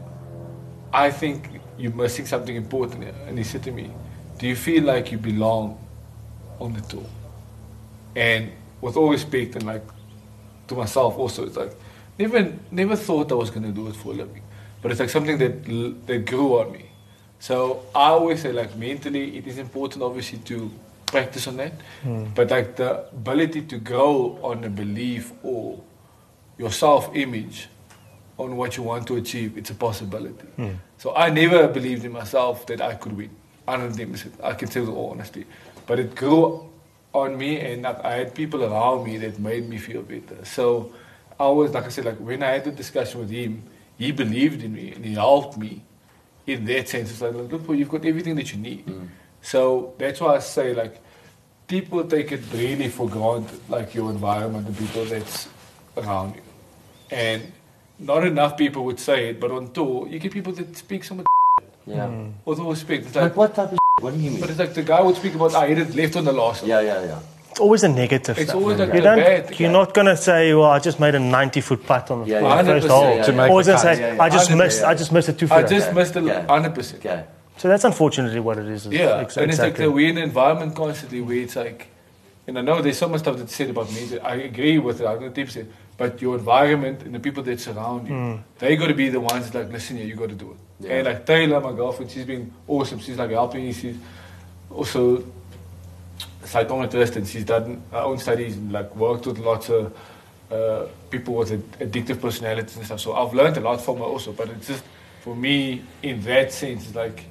A: I think you're missing something important here." And he said to me, "Do you feel like you belong on the tour?" And with all respect, and like to myself also, it's like never never thought I was going to do it for a living, but it's like something that l- that grew on me. So I always say, like, mentally it is important obviously to practice on that, but like the ability to grow on a belief or your self-image on what you want to achieve, it's a possibility. So I never believed in myself that I could win. I don't think I can say with all honesty, but it grew on me, and I I had people around me that made me feel better. So I was, like I said, like when I had the discussion with him, he believed in me and he helped me in that sense, it's like, look, well, you've got everything that you need. So that's why I say, like, people take it really for granted, like your environment, the people that's around you. And not enough people would say it, but on tour, you get people that speak so much
E: Yeah.
B: Mm.
A: with all respect. It's
E: Like
A: like,
E: what type of What do you mean?
A: but it's like the guy would speak about, I hit it left on the last one.
E: Yeah, yeah, yeah.
B: It's always a negative
A: It's
B: stuff.
A: always like
B: you
A: the
B: don't,
A: bad thing.
B: you're not going to say, well, I just made a ninety-foot putt on the
E: Yeah,
B: on
E: yeah.
B: the first
A: one hundred
B: hole.
A: percent,
D: To make
B: Always
D: the
B: going to
D: cut.
B: say,
E: Yeah, yeah.
B: I just
A: one hundred
B: missed,
E: percent,
B: I just missed a two
A: I
B: footer.
A: just
E: Okay.
A: missed it
E: Okay.
A: one hundred percent.
E: Okay.
B: So that's unfortunately what it is. is
A: Yeah,
B: ex-
A: and it's like
B: exactly.
A: the, we're in an environment constantly where it's like, and I know there's so much stuff that's said about me that I agree with it, I don't think so, but your environment and the people that surround you,
B: Mm.
A: they got to be the ones that like, listen here, you got to do it.
E: Yeah.
A: And like Taylor, my girlfriend, she's been awesome. She's like helping me. She's also psychometrist and she's done her own studies and like worked with lots of uh, people with ad- addictive personalities and stuff. So I've learned a lot from her also. But it's just for me in that sense, it's like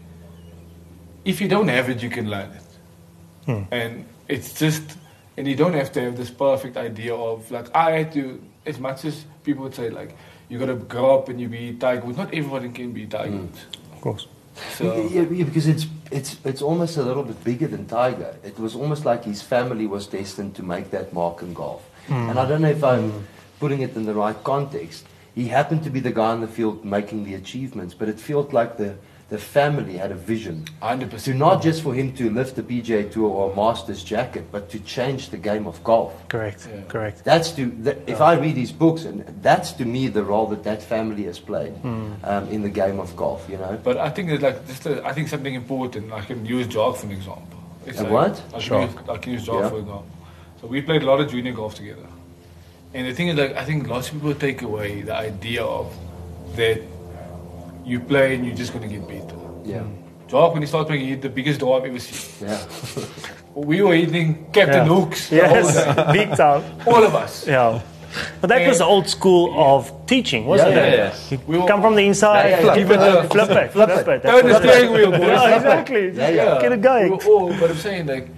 A: if you don't have it, you can learn it.
B: Hmm.
A: And it's just, and you don't have to have this perfect idea of like, I had to, as much as people would say like, you got to grow up and you be Tiger Woods. Not everybody can be Tiger
E: Mm.
A: Woods.
B: Of course.
A: So,
E: Yeah, yeah, because it's it's it's almost a little bit bigger than Tiger. It was almost like his family was destined to make that mark in golf. And I don't know if I'm putting it in the right context. He happened to be the guy on the field making the achievements, but it felt like the the family had a vision
A: one hundred
E: to
A: percent.
E: not just for him to lift the P G A Tour or Masters jacket, but to change the game of golf.
B: Correct.
A: Yeah.
B: Correct.
E: That's to that, if I read his books, and that's to me the role that that family has played um, in the game of golf. You know.
A: But I think that like just uh, I think something important. I can use Jog for an example. It's
E: A
A: like,
E: what?
A: I can
B: Sure.
A: use, I can use Jog
E: Yeah.
A: for example. So we played a lot of junior golf together. And the thing is, like, I think lots of people take away the idea of that you play and you're just going to get better.
E: Yeah.
A: Jog, when he started playing, he hit the biggest draw I've ever seen.
E: Yeah.
A: We were hitting Captain
B: Yeah.
A: Hooks, the whole
B: Yes,
A: time.
B: big time.
A: all of us.
B: Yeah. But that was the old school of teaching, wasn't
E: Yeah,
B: it?
E: yeah,
D: yeah.
B: You
A: We were-
B: come from the inside,
E: Yeah, yeah,
B: give
E: yeah.
B: it a flip it, flip it. That's
A: Turn the
B: what-
A: steering wheel, boys.
B: Yeah, exactly.
E: Yeah, yeah.
B: Get it going.
A: We were all, but I'm saying like,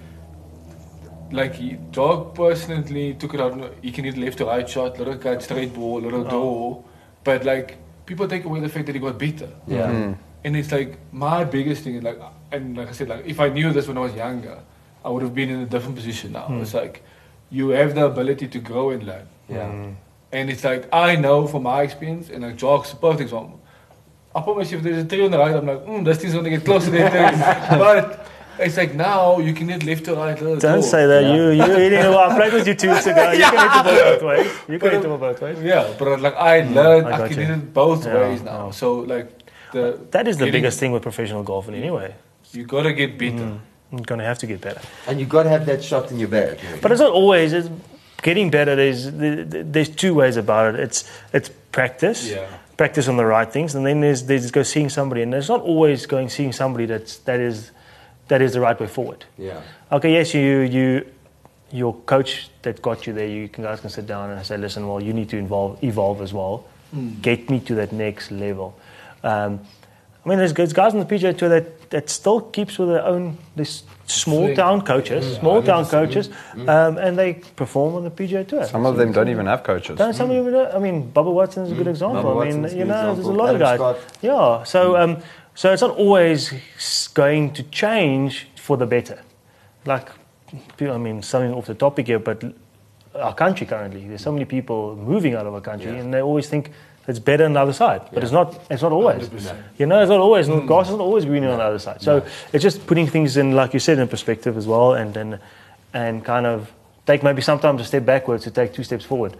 A: like he, Jog personally took it out. He can hit left to right shot, little cut, straight ball, little draw. But like people take away the fact that he got better.
E: Yeah.
A: And it's like my biggest thing is like, and like I said, like if I knew this when I was younger, I would have been in a different position now. It's like you have the ability to grow and learn.
E: Yeah.
A: And it's like I know from my experience, and like Jog's a perfect example. I promise you, if there's a tree on the right, I'm like, mm, this thing's gonna get closer to that tree. But it's like now you can hit left to right. Little
B: Don't
A: draw.
B: say that.
E: Yeah.
B: You, you hitting it. Well, I played with you two weeks ago. You can hit the ball both ways. You can hit the ball both ways.
A: Yeah, but like I learned,
B: I
A: I,
B: got
A: can
B: you.
A: hit it both
B: Yeah,
A: ways now.
B: yeah.
A: So like the
B: That is the
A: getting-
B: biggest thing with professional golfing anyway.
A: You gotta get better.
B: You're going to have to get better.
E: And you got to have that shot in your bag.
B: But it's not always. It's getting better. There's there's two ways about it. It's it's practice,
A: Yeah.
B: practice on the right things, and then there's there's go seeing somebody, and it's not always going seeing somebody that's that is that is the right way forward.
E: Yeah.
B: Okay, yes, you you your coach that got you there. You can guys can sit down and say, listen, well, you need to evolve evolve as well. Get me to that next level. Um, I mean, there's, there's guys on the P G A Tour that, that still keeps with their own this small
A: Swing.
B: town coaches,
A: Yeah,
B: small
A: I
B: town
A: understand.
B: coaches, um, and they perform on the P G A Tour.
D: Some of them don't even have coaches.
B: Don't some of them, I mean, Bubba Watson is a good example.
E: Bubba
B: I mean,
E: Watson's a
B: you
E: good
B: know, there's a
E: example.
B: lot of
E: Adam
B: guys.
E: Scott.
B: Yeah, so um, so it's not always s- going to change for the better. Like, I mean, something off the topic here, but our country currently, there's so many people moving out of our country,
E: Yeah.
B: and they always think it's better on the other side, but
E: Yeah.
B: it's not. It's not always.
A: one hundred percent.
B: You know, it's not always. Grass is not always greener on the other side. So it's just putting things in, like you said, in perspective as well, and and and kind of take maybe sometimes a step backwards to take two steps forward.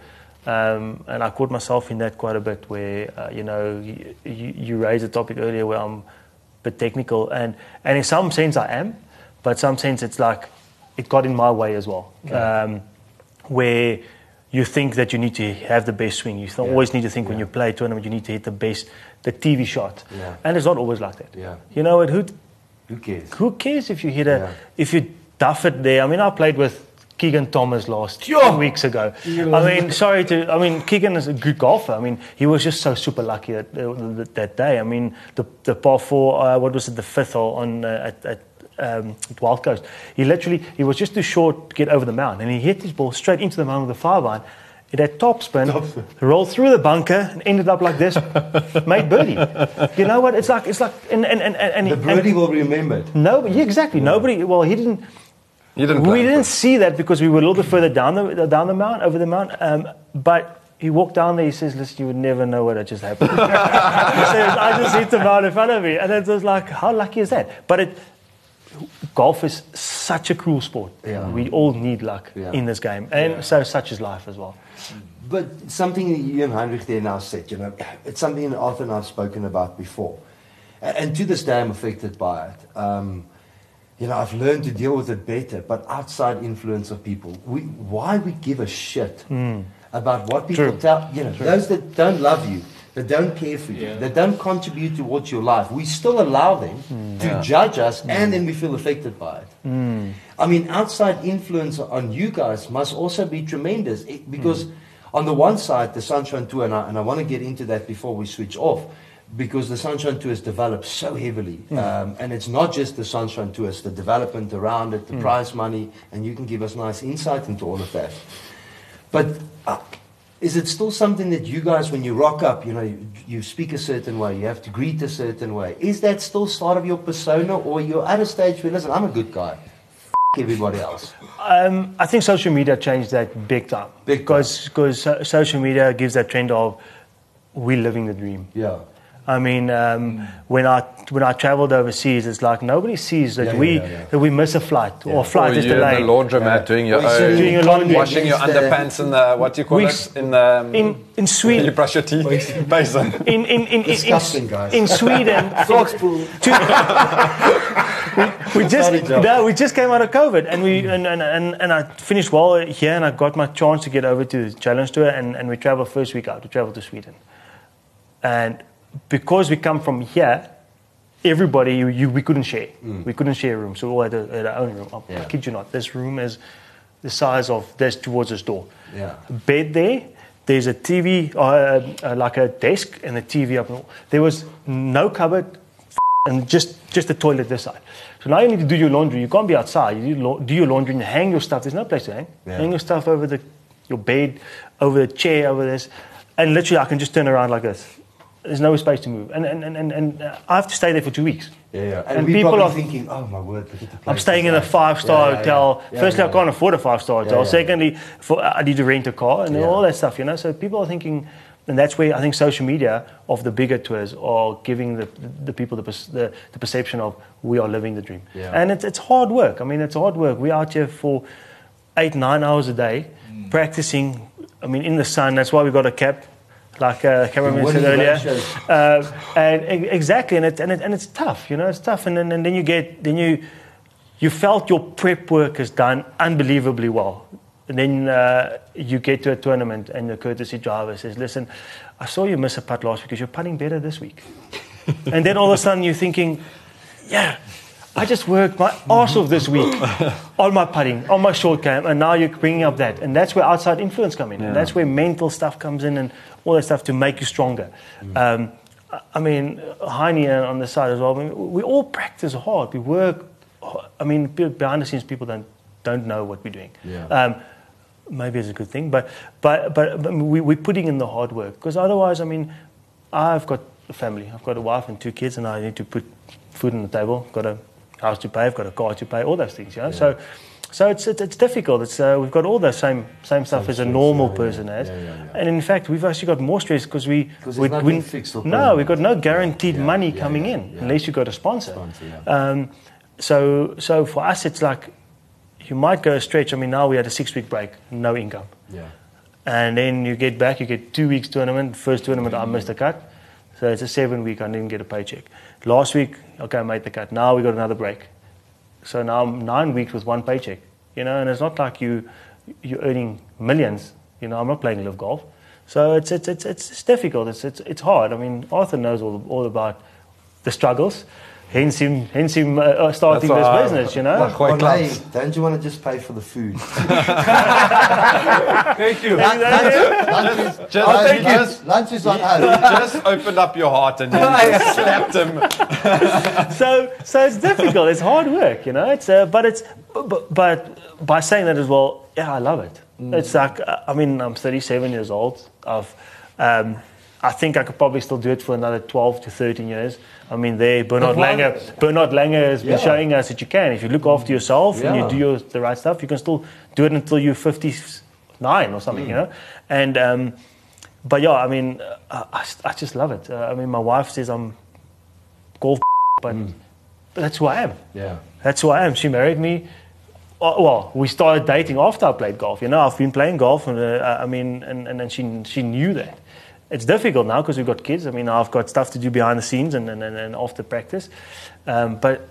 B: Um, and I caught myself in that quite a bit, where uh, you know you, you, you raised a topic earlier where I'm a bit technical, and and in some sense I am, but some sense it's like it got in my way as well, um, where you think that you need to have the best swing. You don't
E: Yeah.
B: always need to think when
E: Yeah.
B: you play a tournament you need to hit the best, the T V shot,
E: Yeah.
B: and it's not always like that.
E: Yeah.
B: You know what? Who
E: Who cares?
B: who cares if you hit a
E: Yeah.
B: if you duff it there? I mean, I played with Keegan Thomas last
A: Yeah.
B: two weeks ago. I mean, sorry to. I mean, Keegan is a good golfer. I mean, he was just so super lucky that that, that day. I mean, the the par four, uh, what was it, the fifth hole on uh, at. at Um, at Wild Coast. He literally, he was just too short to get over the mound, and he hit his ball straight into the mound with the five iron, It had topspin, rolled through the bunker, and ended up like this, made birdie. You know what? It's like it's like and and and, and
E: The birdie will remember it.
B: no, yeah, exactly. Nobody. Well, he didn't.
D: You didn't.
B: We
D: plan
B: didn't
D: for
B: see that because we were a little bit further down the down the mount, over the mount. Um, but he walked down there. He says, "Listen, you would never know what had just happened." He says, "I just hit the mount in front of me," and it was like, how lucky is that? But it, golf is such a cruel sport.
E: Yeah.
B: We all need luck
E: Yeah.
B: in this game, and
A: Yeah.
B: so such is life as well.
E: But something that you and Heinrich there now said, you know, it's something that Arthur and I've spoken about before. A- And to this day, I'm affected by it. Um, you know, I've learned to deal with it better, but outside influence of people, we, why we give a shit about what people
B: True.
E: tell, you know, those that don't love you, that don't care for you,
A: Yeah.
E: that don't contribute towards your life, we still allow them to
D: Yeah.
E: judge us, and then we feel affected by it. I mean, outside influence on you guys must also be tremendous, it, because on the one side, the Sunshine Tour, and I, and I want to get into that before we switch off, because the Sunshine Tour has developed so heavily. Um, and it's not just the Sunshine Tour, it's the development around it, the prize money, and you can give us nice insight into all of that. But uh, is it still something that you guys, when you rock up, you know, you, you speak a certain way, you have to greet a certain way, is that still part of your persona, or you're at a stage where, listen, I'm a good guy, f- everybody else?
B: Um, I think social media changed that big time.
E: Big time.
B: because because so, social media gives that trend of we living the dream.
E: Yeah.
B: I mean, um, when I when I travelled overseas, it's like nobody sees that
E: Yeah,
B: we
E: yeah, yeah, yeah.
B: that we miss a flight
E: Yeah.
B: or a flight
D: Or
B: is
D: you're in
B: delayed.
D: the laundromat
E: Yeah.
D: doing your
E: Or you're
D: own,
E: sitting
B: Doing your laundry.
D: washing your
E: against the-
D: underpants in the what do you call
B: We
D: it
B: s-
D: in the um,
B: in in
D: you
B: Sweden,
D: brush your teeth basin.
B: in in in, in, in,
E: Disgusting, guys.
B: in Sweden, two- we, we just
E: Sorry, Joe.
B: no, we just came out of COVID, and we and, and, and, and I finished well here, and I got my chance to get over to the Challenge Tour, and, and we traveled first week out. We traveled to Sweden, and because we come from here, everybody you, you we couldn't share. We couldn't share a room, so we all had, a, had our own room. I, I
E: Yeah.
B: kid you not, this room is the size of this towards this door.
E: Yeah.
B: Bed there. There's a T V, uh, uh, like a desk, and a T V up. There was no cupboard, and just just the toilet this side. So now you need to do your laundry. You can't be outside. You do, la- do your laundry and hang your stuff. There's no place to hang.
E: Yeah.
B: Hang your stuff over the your bed, over the chair, over this, and literally I can just turn around like this. There's no space to move, and and and, and, and uh, I have to stay there for two weeks.
E: Yeah, yeah. And,
B: And
E: we
B: people
E: probably
B: are-
E: thinking, oh my word, look at the place.
B: I'm staying in a
E: it's like.
B: five-star
E: Yeah, yeah,
B: hotel.
E: yeah. Yeah,
B: Firstly,
E: yeah,
B: I can't afford a five-star hotel.
E: Yeah, yeah,
B: Secondly, for, I need to rent a car and
E: Yeah.
B: all that stuff, you know. So people are thinking, and that's where I think social media of the bigger tours are giving the the people the pers- the, the perception of we are living the dream.
E: Yeah.
B: And it's it's hard work. I mean, it's hard work. We're out here for eight nine hours a day practicing. I mean, in the sun. That's why we got a cap. Like uh, cameraman said
E: winning
B: earlier,
E: ratios.
B: uh, and e- exactly, and it, and it and it's tough, you know, it's tough, and then and then you get then you you felt your prep work is done unbelievably well, and then uh, you get to a tournament, and the courtesy driver says, "Listen, I saw you miss a putt last week because you're putting better this week," and then all of a sudden you're thinking, "Yeah, I just worked my arse off this week on my putting, on my short game, and now you're bringing up that, and that's where outside influence come in, and that's where mental stuff comes in, and all that stuff to make you stronger." Um, I mean, Heine on the side as well. I mean, we all practice hard. We work. I mean, be- behind the scenes, people don't don't know what we're doing.
E: Yeah.
B: Um, maybe it's a good thing, but but but, but we, we're putting in the hard work, because otherwise, I mean, I've got a family. I've got a wife and two kids, and I need to put food on the table. Got a house to pay. I've got a car to pay. All those things, you know. So. So it's it's, it's difficult. It's uh, we've got all the same same stuff as a
E: stress,
B: normal
E: yeah,
B: person
E: yeah,
B: has,
E: yeah, yeah, yeah.
B: and in fact we've actually got more stress because we
E: 'Cause
B: we,
E: there's
B: we
E: nothing fixed or
B: no
E: permanent.
B: we've got no guaranteed
E: Yeah,
B: money
E: yeah,
B: coming
E: yeah,
B: in
E: yeah.
B: unless you got a sponsor.
E: Sponsor, yeah.
B: Um, so so for us it's like you might go a stretch. I mean, now we had a six week break, no income,
E: Yeah.
B: and then you get back, you get two weeks tournament. First tournament I missed the cut, so it's a seven week I didn't get a paycheck. Last week, okay, I made the cut. Now we got another break, so now I'm nine weeks with one paycheck. You know, and it's not like you you're earning millions. You know, I'm not playing live golf, so it's it's it's it's, it's difficult. It's it's it's hard. I mean, Arthur knows all all about the struggles. Hence him, hence him uh, starting
D: That's
B: this
D: why I-
B: business. You know.
D: Like white
E: Well, hey,
D: gloves.
E: don't you want to just pay for the food?
A: Thank you.
C: Lunch, lunch is,
D: Just-
C: lunch,
D: thank you.
C: lunch, lunch is on us.
D: Just opened up your heart and you just slapped him.
B: so so it's difficult. It's hard work, you know. It's uh, but it's but, but by saying that as well, yeah, I love it. Mm. It's like, I mean, I'm thirty-seven years old. I've, um, I think I could probably still do it for another twelve to thirteen years. I mean, there, Bernard Langer, Bernard Langer has been yeah. showing us that you can. If you look after yourself yeah. and you do your, the right stuff, you can still do it until you're fifty-nine or something, mm. you know. And um, but yeah, I mean, I, I, I just love it. Uh, I mean, my wife says I'm golf, but, mm. but that's who I am.
E: Yeah,
B: that's who I am. She married me. Well, we started dating after I played golf. You know, I've been playing golf, and uh, I mean, and and, and she she knew that. It's difficult now because we've got kids. I mean, I've got stuff to do behind the scenes and and, and after practice, um, but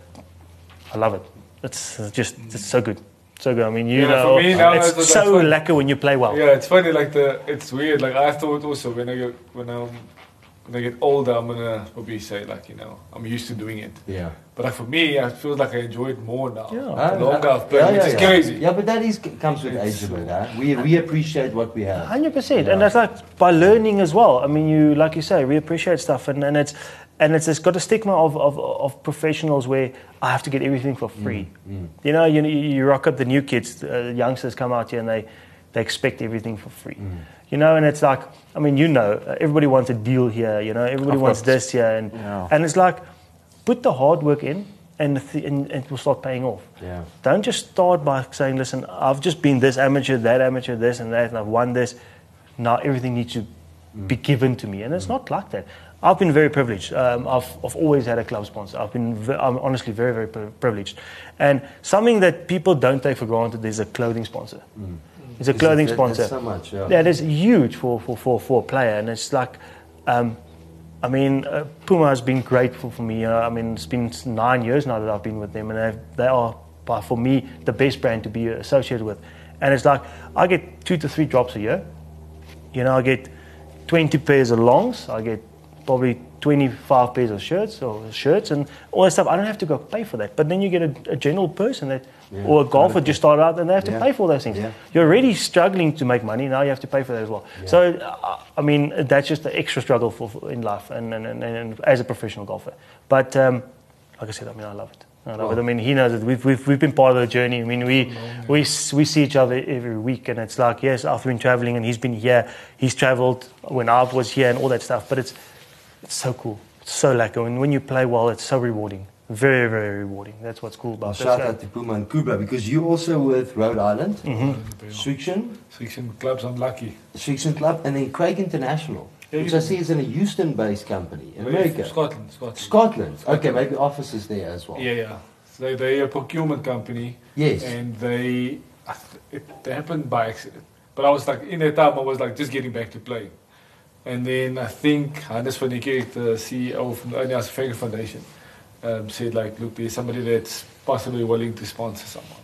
B: I love it. It's just it's so good, so good. I mean, you
A: yeah,
B: know,
A: for me now,
B: it's
A: that's,
B: so
A: that's
B: lekker when you play well.
A: Yeah, it's funny. Like the, it's weird. Like I thought also when I get when I when I get older, I'm gonna probably say like you know I'm used to doing it.
E: Yeah.
A: But like for me, I feel like I enjoy it more now.
B: Yeah.
A: The longer I've played,
E: yeah, yeah,
A: which is
E: yeah.
A: crazy.
E: Yeah, but that is comes with age a bit. Huh? We we appreciate what we have.
B: Hundred percent, and that's like by learning as well. I mean, you like you say, we appreciate stuff, and, and it's and it's, it's got a stigma of, of of professionals where I have to get everything for free. Mm, mm. You know, you you rock up the new kids, uh, youngsters come out here and they they expect everything for free. Mm. You know, and it's like, I mean, you know, everybody wants a deal here. You know, everybody
D: of
B: wants
D: course.
B: this here, and
D: yeah.
B: and it's like, put the hard work in. And, th- and it will start paying off.
E: Yeah.
B: Don't just start by saying, listen, I've just been this amateur, that amateur, this and that, and I've won this. Now everything needs to mm. be given to me. And it's mm. not like that. I've been very privileged. Um, I've, I've always had a club sponsor. I've been, v- I'm honestly very, very pri- privileged. And something that people don't take for granted is a clothing sponsor. Mm. It's a clothing
E: that,
B: sponsor.
E: That's so much, yeah.
B: That is huge for, for, for, for a player. And it's like, um, I mean, uh, Puma has been grateful for me. Uh, I mean, it's been nine years now that I've been with them, and they are, by, for me, the best brand to be associated with. And it's like, I get two to three drops a year. You know, I get twenty pairs of longs. I get probably twenty-five pairs of shirts or shirts and all that stuff. I don't have to go pay for that. But then you get a, a general person that, yeah, or a golfer just started out and they have to
E: yeah.
B: pay for those things.
E: Yeah.
B: You're already struggling to make money. Now you have to pay for that as well. Yeah. So, uh, I mean, that's just the extra struggle for, for in life and, and, and, and as a professional golfer. But um, like I said, I mean, I love it. I love well, it. I mean, he knows it. We've, we've, we've been part of the journey. I mean, we, yeah. we, we see each other every week, and it's like, yes, I've been traveling and he's been here. He's traveled when I was here and all that stuff. But it's, it's so cool. It's so lekker. And when you play well, it's so rewarding. Very, very rewarding. That's what's cool about it.
E: Shout out to Puma and Kubra, because you also with Rhode Island,
B: mm-hmm.
E: Swixion.
A: Swixion Clubs, I'm lucky.
E: Swixion Club, and then Craig International, yeah, which I see is in a Houston-based company in America.
A: Scotland, Scotland.
E: Scotland. Okay, maybe offices there as well.
A: Yeah, yeah. So they, they're a procurement company.
E: Yes.
A: And they, it, they happened by accident. But I was like, in that time, I was like just getting back to playing. And then I think Hannes van Niekerk, the C E O from the Ernie Haase Foundation, um, said like, look, there's somebody that's possibly willing to sponsor someone.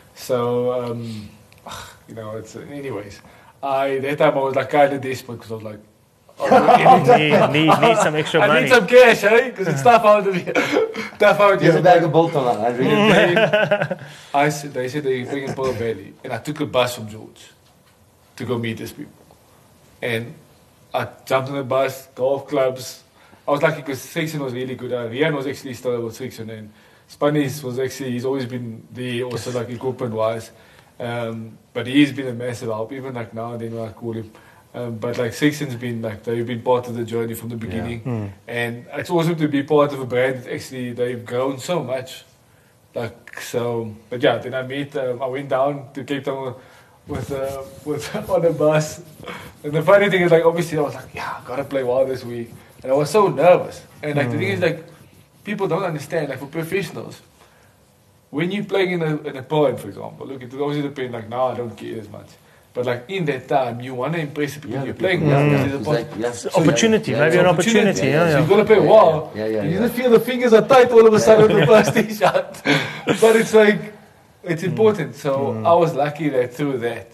A: So, um, you know, it's anyways. I that time I was like kind of desperate because I was like, oh,
B: need, need, need some extra
A: I
B: money.
A: I need some cash, eh? Because it's tough out here. tough out here.
E: There's a bag of Bolton on that. Really.
A: I said, they said they bring in Paul Bailey, and I took a bus from George to go meet these people, and I jumped on the bus, golf clubs. I was lucky because Swixion was really good. Uh, Rian was actually still with Swixion, and Spanish was actually, he's always been there also like equipment wise. Um, but he's been a massive help, even like now and then when I call him. Um, but like Sixion's been like, they've been part of the journey from the beginning.
B: Yeah. Mm.
A: And it's awesome to be part of a brand that actually they've grown so much. Like, so, but yeah, then I meet, um, I went down to Cape Town with, uh, with on a bus. And the funny thing is like, obviously I was like, yeah, I gotta play well this week. And I was so nervous. And like mm. the thing is like, people don't understand, like for professionals, when you're playing in a, in a point, for example, look, it always depends, like now I don't care as much. But like in that time, you want to impress the people
E: yeah,
A: you're
E: the
A: playing
E: people,
A: with.
E: yeah,
A: Yeah,
E: exactly, yeah.
B: So opportunity, yeah, maybe
A: yeah,
B: an opportunity.
A: Yeah,
B: yeah, yeah.
A: So you've got to play well.
E: Yeah, yeah, yeah,
A: you
E: yeah.
A: just feel the fingers are tight all of a sudden on the first tee shot. But it's like, it's important. So mm. I was lucky that through that,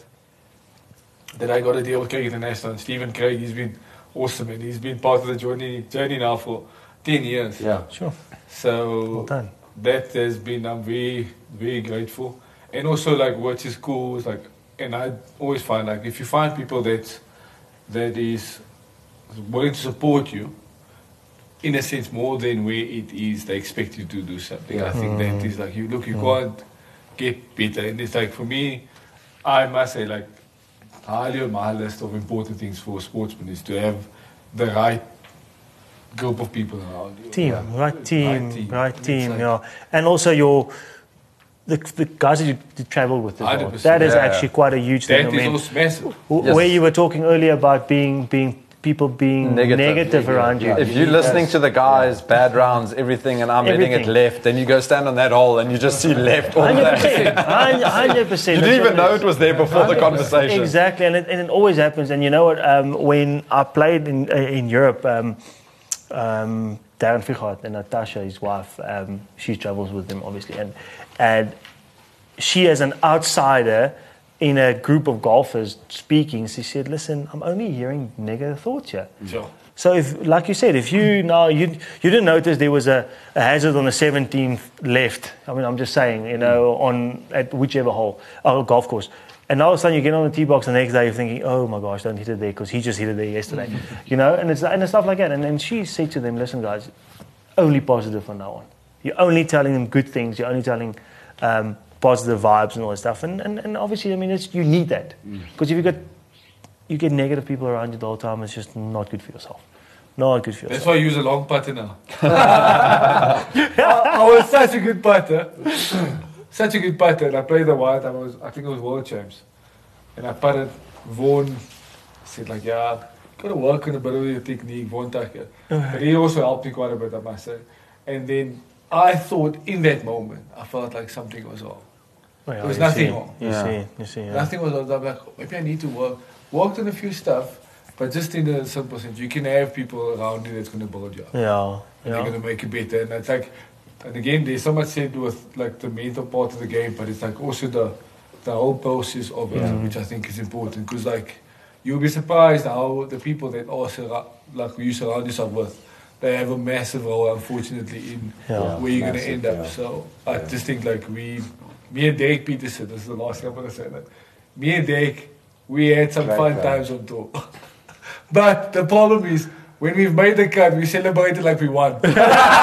A: that I got a deal with Craig International. And Stephen Craig, he's been awesome, and he's been part of the journey, journey now for ten years.
E: Yeah,
B: sure.
A: So
B: well done.
A: That has been, I'm very, very grateful. And also, like, what is cool is like, and I always find, like, if you find people that that is willing to support you, in a sense, more than where it is, they expect you to do something.
E: Yeah.
A: I think
B: Mm.
A: that is like, you look, you
B: Mm.
A: can't get better. And it's like, for me, I must say, like, highly on my list of important things for a sportsman is to have the right group of people around you.
B: Team,
A: Yeah.
B: right team,
A: Right team.
B: right team,
A: Exactly.
B: yeah. And also your the, the guys that you, you travel with as well.
A: one hundred percent.
B: That is
D: Yeah.
B: actually quite a huge thing.
A: That
B: I
A: is
B: mean,
A: also massive.
B: w-
D: Yes.
B: where you were talking earlier about being being people being
D: Negative.
B: negative, around you.
C: Yeah.
D: If you're listening to the guys, bad rounds, everything, and I'm hitting it
B: Everything.
D: left, then you go stand on that hole and you just see left all
B: Hundred
D: day.
B: percent, hundred percent.
D: You didn't even know it was there before the conversation.
B: Exactly, and it, and it always happens. And you know what? Um, when I played in uh, in Europe, um, um, Darren Fichart and Natasha, his wife, um, she travels with him obviously, and and she, as an outsider in a group of golfers speaking, she said, "Listen, I'm only hearing negative thoughts here."
A: Sure.
B: So if, like you said, if you now you you didn't notice there was a, a hazard on the seventeenth left. I mean, I'm just saying, you know, on at whichever hole, or golf course, and all of a sudden you get on the tee box the next day, you're thinking, oh my gosh, don't hit it there because he just hit it there yesterday, you know, and it's and it's stuff like that. And then she said to them, listen, guys, only positive from now on. You're only telling them good things. You're only telling um, positive vibes and all that stuff. And and, and obviously, I mean, it's, you need that because if you get you get negative people around you the whole time, it's just not good for yourself. Not good for
A: That's
B: yourself.
A: why I use a long putter now. I, I was such a good putter. Such a good putter. And I played the white. I was, I think it was World Champs. And I putted. Vaughan said like, yeah, got to work on a bit of your technique, Vaughan Tucker. But he also helped me quite a bit, I must say. And then I thought in that moment, I felt like something was wrong.
B: Oh, yeah,
A: There was
B: you
A: nothing
B: see,
A: wrong.
B: You
D: Yeah.
B: see, you see. Yeah.
A: Nothing was wrong. I'm like, maybe I need to work. Worked on a few stuff, but just in the simple sense, you can have people around you that's going to build you up.
B: Yeah,
A: And
B: yeah.
A: they're going to make it better. And it's like, and again, there's so much said with like the mental part of the game, but it's like also the the whole process of it, which I think is important. Because like, you'll be surprised how the people that are surra- like who you surround yourself with, they have a massive role, unfortunately, in
B: Yeah.
A: where you're going to
C: Massive,
A: end up.
C: yeah.
A: So I just think like we, me and Derek Peterson, this is the last thing I'm going to say. That me and Derek, we had some
C: Great
A: fun
C: guy.
A: times on tour. But the problem is, when we've made the cut, we celebrate it like we won. But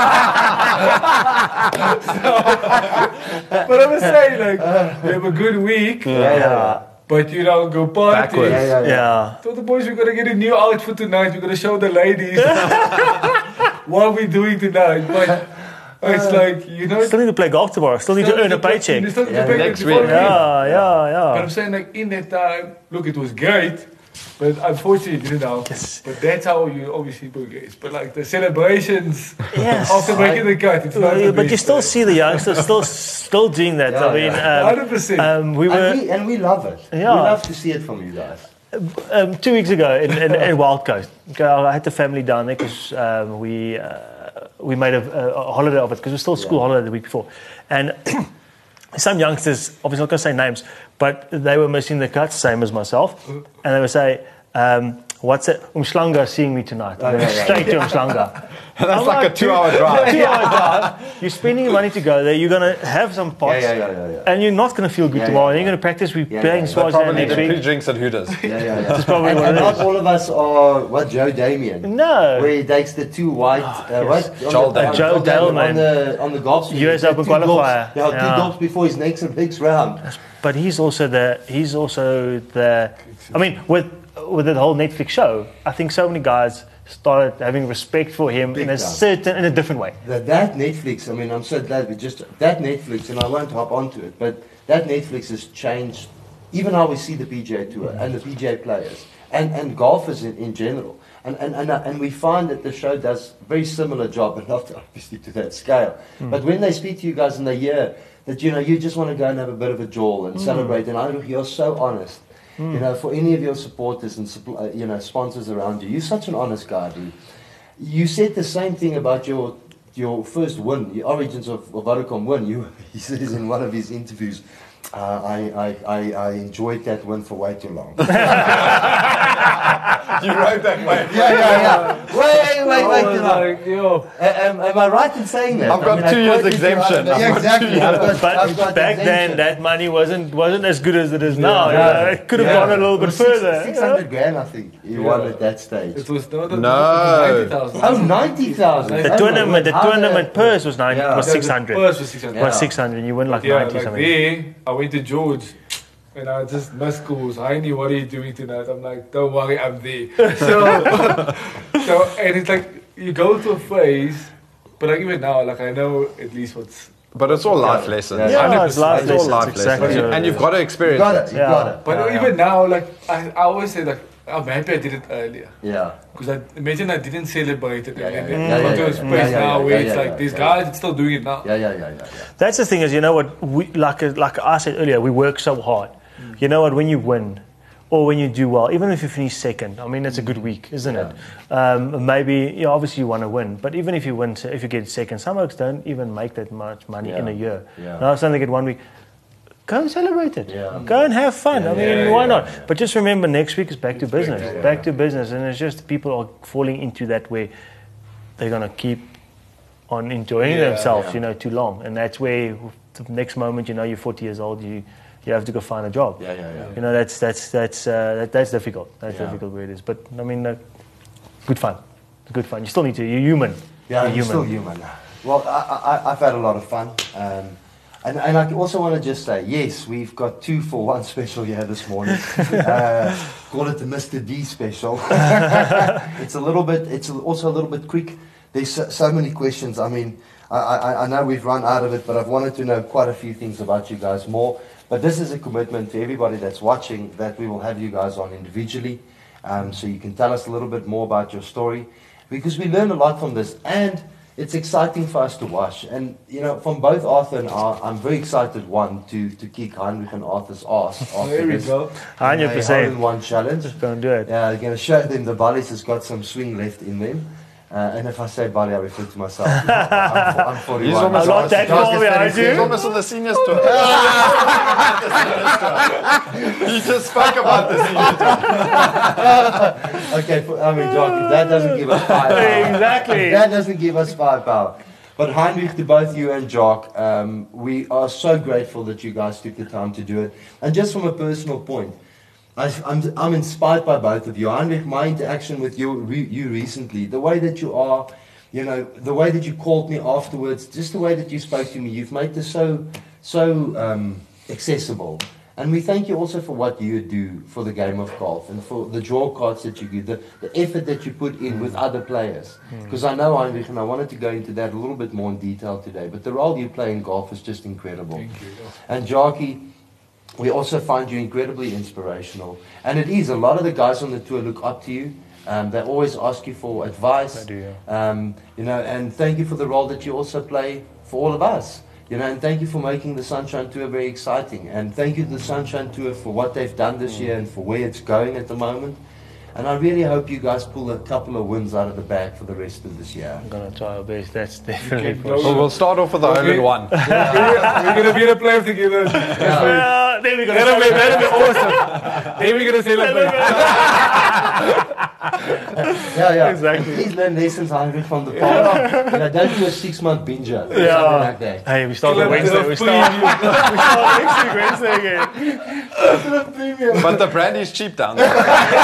A: I'm saying, like, we have a good week,
C: Yeah, yeah,
A: but you don't go party.
D: Backwards.
C: yeah, yeah, yeah.
B: Yeah.
A: Told the boys, we're gonna get a new outfit tonight. We're gonna show the ladies what we're doing tonight. But it's like, you know,
B: Still need to play golf tomorrow. Still need to earn a paycheck.
A: Still need to
C: Yeah,
A: pay
D: next
A: the
D: week.
A: following
B: Yeah, yeah,
A: But
B: yeah.
A: I'm saying, like, in that time, look, it was great, but unfortunately, you know,
B: Yes.
A: but that's how you obviously progress. But like the celebrations
B: Yes.
A: after making the cut, it's not
B: Uh,
A: the
B: but you
A: best,
B: still
A: eh?
B: see the youngsters still still doing that.
C: Yeah,
B: I mean,
C: yeah.
B: um,
A: one hundred percent.
B: um, we were
C: And we, and we love it.
B: Yeah.
C: We love to see it from you guys.
B: um, two weeks ago in, in, in Wild Coast. Okay, I had the family down there because um, we uh, we made a, a holiday of it because it was still school
C: Yeah.
B: holiday the week before, and some youngsters, obviously not going to say names, but they were missing the cuts, same as myself, and they would say. Um, What's it? Umslanga seeing me tonight.
C: Oh, yeah, yeah.
B: Straight to Umslanga.
D: That's like a two-hour drive.
B: Two hour drive. You're spending money to go there. You're going to have some pots.
C: Yeah, yeah, yeah, yeah, yeah.
B: And you're not going to feel good
C: Yeah,
B: tomorrow.
C: yeah,
B: You're
C: yeah.
B: going to practice. We're
C: Yeah,
B: playing
C: yeah, yeah.
B: Swaziland
D: Probably
B: next
D: the
B: week.
D: pre-drinks at Hooters.
C: Yeah, yeah, yeah.
B: That's probably
C: and,
B: what
C: and
B: it
C: not
B: is.
C: all of us are what Joe Damien.
B: No.
C: Where he takes the two white, uh,
B: yes.
C: what?
D: Joel
C: on the,
D: Dale.
C: on,
B: Joe
C: on the-
B: Dale,
C: on
B: man.
C: the on the golf swing.
B: U S
C: He had
B: Open
C: two golfs-
B: qualifier.
C: Yeah,
B: Yeah.
C: two golfs before his next next round.
B: But he's also the. He's also the. I mean, with with the whole Netflix show, I think so many guys started having respect for him
C: Big
B: in a
C: time.
B: certain, in a different way.
C: That, that Netflix, I mean, I'm so glad we just that Netflix, and I won't hop onto it, but that Netflix has changed even how we see the P G A Tour and the P G A players and, and golfers in, in general. And, and, and, uh, and we find that the show does a very similar job, but not obviously to that scale. But when they speak to you guys and they hear that, you know, you just want to go and have a bit of a jaw and celebrate, and I know you're so honest. You know, for any of your supporters and supp- uh, you know sponsors around you, you're such an honest guy, dude. You said the same thing about your your first win, the origins of, of Vodacom win. You, he says in one of his interviews, uh, I, I, I, I enjoyed that win for way too long.
D: You wrote that, mate.
C: yeah, yeah, yeah. Wait, wait,
A: I
C: wait
A: was
C: too long.
A: like, yo,
C: Uh, am, am I right in saying that?
D: I've got
C: I
D: two
C: I
D: years
C: quoted you
D: exemption.
C: right-
D: I've
C: Yeah,
D: got
C: exactly.
D: two
C: I've got,
B: But
C: I've got
B: back then,
C: exemption.
B: that money wasn't wasn't as good as it is now.
C: Yeah.
B: You know, it could have
C: Yeah.
B: gone a little
C: It
B: bit
C: was six-
B: further.
C: Six
B: you know?
C: hundred grand, I think. He won
A: Yeah.
C: at that stage.
A: it was no, no,
D: No.
A: ninety thousand.
C: Oh, ninety thousand.
B: The tournament, the tournament purse was nine
C: Yeah.
B: was
A: Yeah,
B: six
A: the
B: hundred.
A: purse was six hundred.
C: Yeah.
B: Was six hundred. You win like
A: Yeah,
B: ninety
A: like
B: something.
A: there, I went to George, And I just missed calls. Heini, what are you doing tonight? I'm like, don't worry, I'm there. So, so and it's like you go through a phase, but like even now, like I know at least what's.
D: But it's all life lessons.
C: Yeah,
B: Yeah,
D: one hundred
B: it's life
D: percent. It's all
B: lessons,
D: life
B: exactly.
D: lessons.
B: Yeah.
D: And you've got to
C: You
D: experience
C: got
D: it.
C: it. You
B: Yeah.
C: got it.
A: But
B: Yeah,
A: even
B: yeah.
A: now, like I, I always say, like I'm happy I did it earlier.
C: Yeah.
A: Because I imagine I didn't celebrate it.
C: Yeah,
A: and
C: yeah,
A: then
C: yeah,
A: I got
C: yeah,
A: to a
C: yeah,
A: space
C: yeah, yeah,
A: now
C: yeah,
A: where
C: yeah,
A: it's
C: yeah,
A: like these
C: yeah.
A: guys are still doing it now.
C: Yeah, yeah, yeah, yeah, yeah.
B: That's the thing is, you know what, we, like, like I said earlier, we work so hard.
C: Mm.
B: You know what, when you win or when you do well, even if you finish second, I mean, it's a good week, isn't
C: Yeah.
B: it? Um, maybe, you know, obviously you want to win, but even if you win, if you get second, some folks don't even make that much money
C: Yeah.
B: in a year.
C: Yeah.
B: Now, some they get one week. Go and celebrate it.
C: Yeah.
B: Go and have fun.
C: Yeah,
B: I mean,
C: yeah,
B: why
C: yeah,
B: not?
C: yeah.
B: But just remember, next week is back to business.
C: yeah,
B: back
C: yeah.
B: to business. And it's just people are falling into that where they're going to keep on enjoying
A: Yeah,
B: themselves,
C: yeah.
B: you know, too long. And that's where the next moment, you know, you're forty years old, you, you have to go find a job.
C: Yeah, yeah, yeah.
B: You know, that's that's that's uh, that, that's difficult. That's
C: Yeah.
B: difficult where it is. But I mean, uh, good fun. Good fun. You still need to. You're human.
C: Yeah,
B: you're
C: you're still human. Well, I, I, I've had a lot of fun. Um, and, and I also want to just say, yes, we've got two for one special here this morning. uh, call it the Mister D special. It's a little bit, it's also a little bit quick. There's so, so many questions. I mean, I, I, I know we've run out of it, but I've wanted to know quite a few things about you guys more. But this is a commitment to everybody that's watching that we will have you guys on individually. Um, so you can tell us a little bit more about your story. Because we learn a lot from this, and it's exciting for us to watch. And, you know, from both Arthur and I, I'm very excited, one, to, to kick Heinrich and Arthur's ass after
A: There we
C: this.
A: go.
B: one hundred percent.
C: One challenge.
B: Just don't do it.
C: Yeah, I'm going to show them the Bally's has got some swing left in them. Uh, and if I say Bally, I refer to myself. I'm, I'm forty-one.
D: He's almost
B: I'm not that
C: Josh
B: far
C: is
B: behind
C: thirty-seven.
D: He's almost on the seniors tour. He just spoke about the seniors tour.
C: Okay, for, I mean, Jock, that doesn't give us firepower.
B: Exactly.
C: That doesn't give us firepower. But Heinrich, to both you and Jock, um, we are so grateful that you guys took the time to do it. And just from a personal point, I, I'm, I'm inspired by both of you. Heinrich, my interaction with you, re, you recently, the way that you are, you know, the way that you called me afterwards, just the way that you spoke to me, you've made this so, so um, accessible. And we thank you also for what you do for the game of golf and for the draw cards that you give, the, the effort that you put in with other players. Because I know, Heinrich, and I wanted to go into that a little bit more in detail today, but the role you play in golf is just incredible.
A: Thank you.
C: And Jackie, we also find you incredibly inspirational. And it is, a lot of the guys on the tour look up to you. Um, they always ask you for advice.
B: I do, yeah.
C: Um, you know, and thank you for the role that you also play for all of us. You know, and thank you for making the Sunshine Tour very exciting. And thank you to the Sunshine Tour for what they've done this year and for where it's going at the moment. And I really hope you guys pull a couple of wins out of the bag for the rest of this year.
B: I'm going to try our best. That's definitely
A: can
B: for
A: go-
D: Well, we'll start off with the hole in one.
A: We're going to be in a play together.
B: Uh, there we go.
A: That'll be, that'll be awesome. Then we're going to celebrate.
C: Yeah, yeah.
B: Exactly.
C: Please learn lessons, Heinrich, from the past. You know, don't do a six-month binger. Or
B: Yeah.
C: something like that.
B: Hey, we start on
A: Kill it
B: Wednesday.
A: with
B: We
A: a
B: start, we start next week, Wednesday again.
D: But the brandy's cheap down there.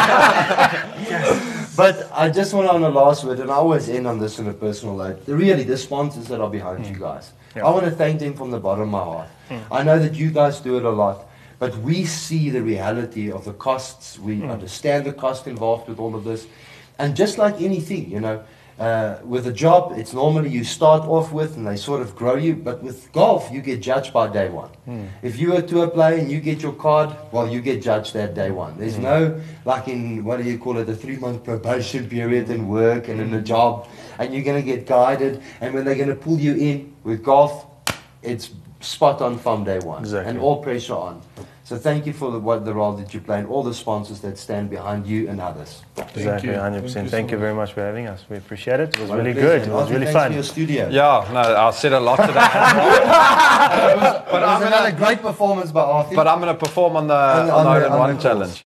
C: But I just want to, on the last word, and I always end on this in a personal note, the, really, the sponsors that are behind you guys.
B: Yeah.
C: I want to thank them from the bottom of my heart. I know that you guys do it a lot, but we see the reality of the costs. We understand the cost involved with all of this. And just like anything, you know, uh, with a job, it's normally you start off with and they sort of grow you. But with golf, you get judged by day one. If you're a tour player and you get your card, well, you get judged at day one. There's no, like in, what do you call it, a three-month probation period in work and in a job. And you're going to get guided. And when they're going to pull you in with golf, it's spot on from day one.
B: Exactly.
C: And all pressure on. So thank you for the, what, the role that you play and all the sponsors that stand behind you and others.
B: Exactly,
A: you.
B: one hundred percent.
A: Thank you
B: Thank
A: so
B: you very much for having us. We appreciate it. It was
C: What a
B: really
C: pleasure.
B: good. It was
C: Arthur,
B: really
C: thanks for
B: fun.
C: your studio.
D: Yeah, no, I said a lot today. as well.
C: But it was another great performance by Arthur.
D: But I'm going to perform on the,
C: On the-
D: on the
C: on the-
D: hole in
C: on
D: one
C: the
D: challenge.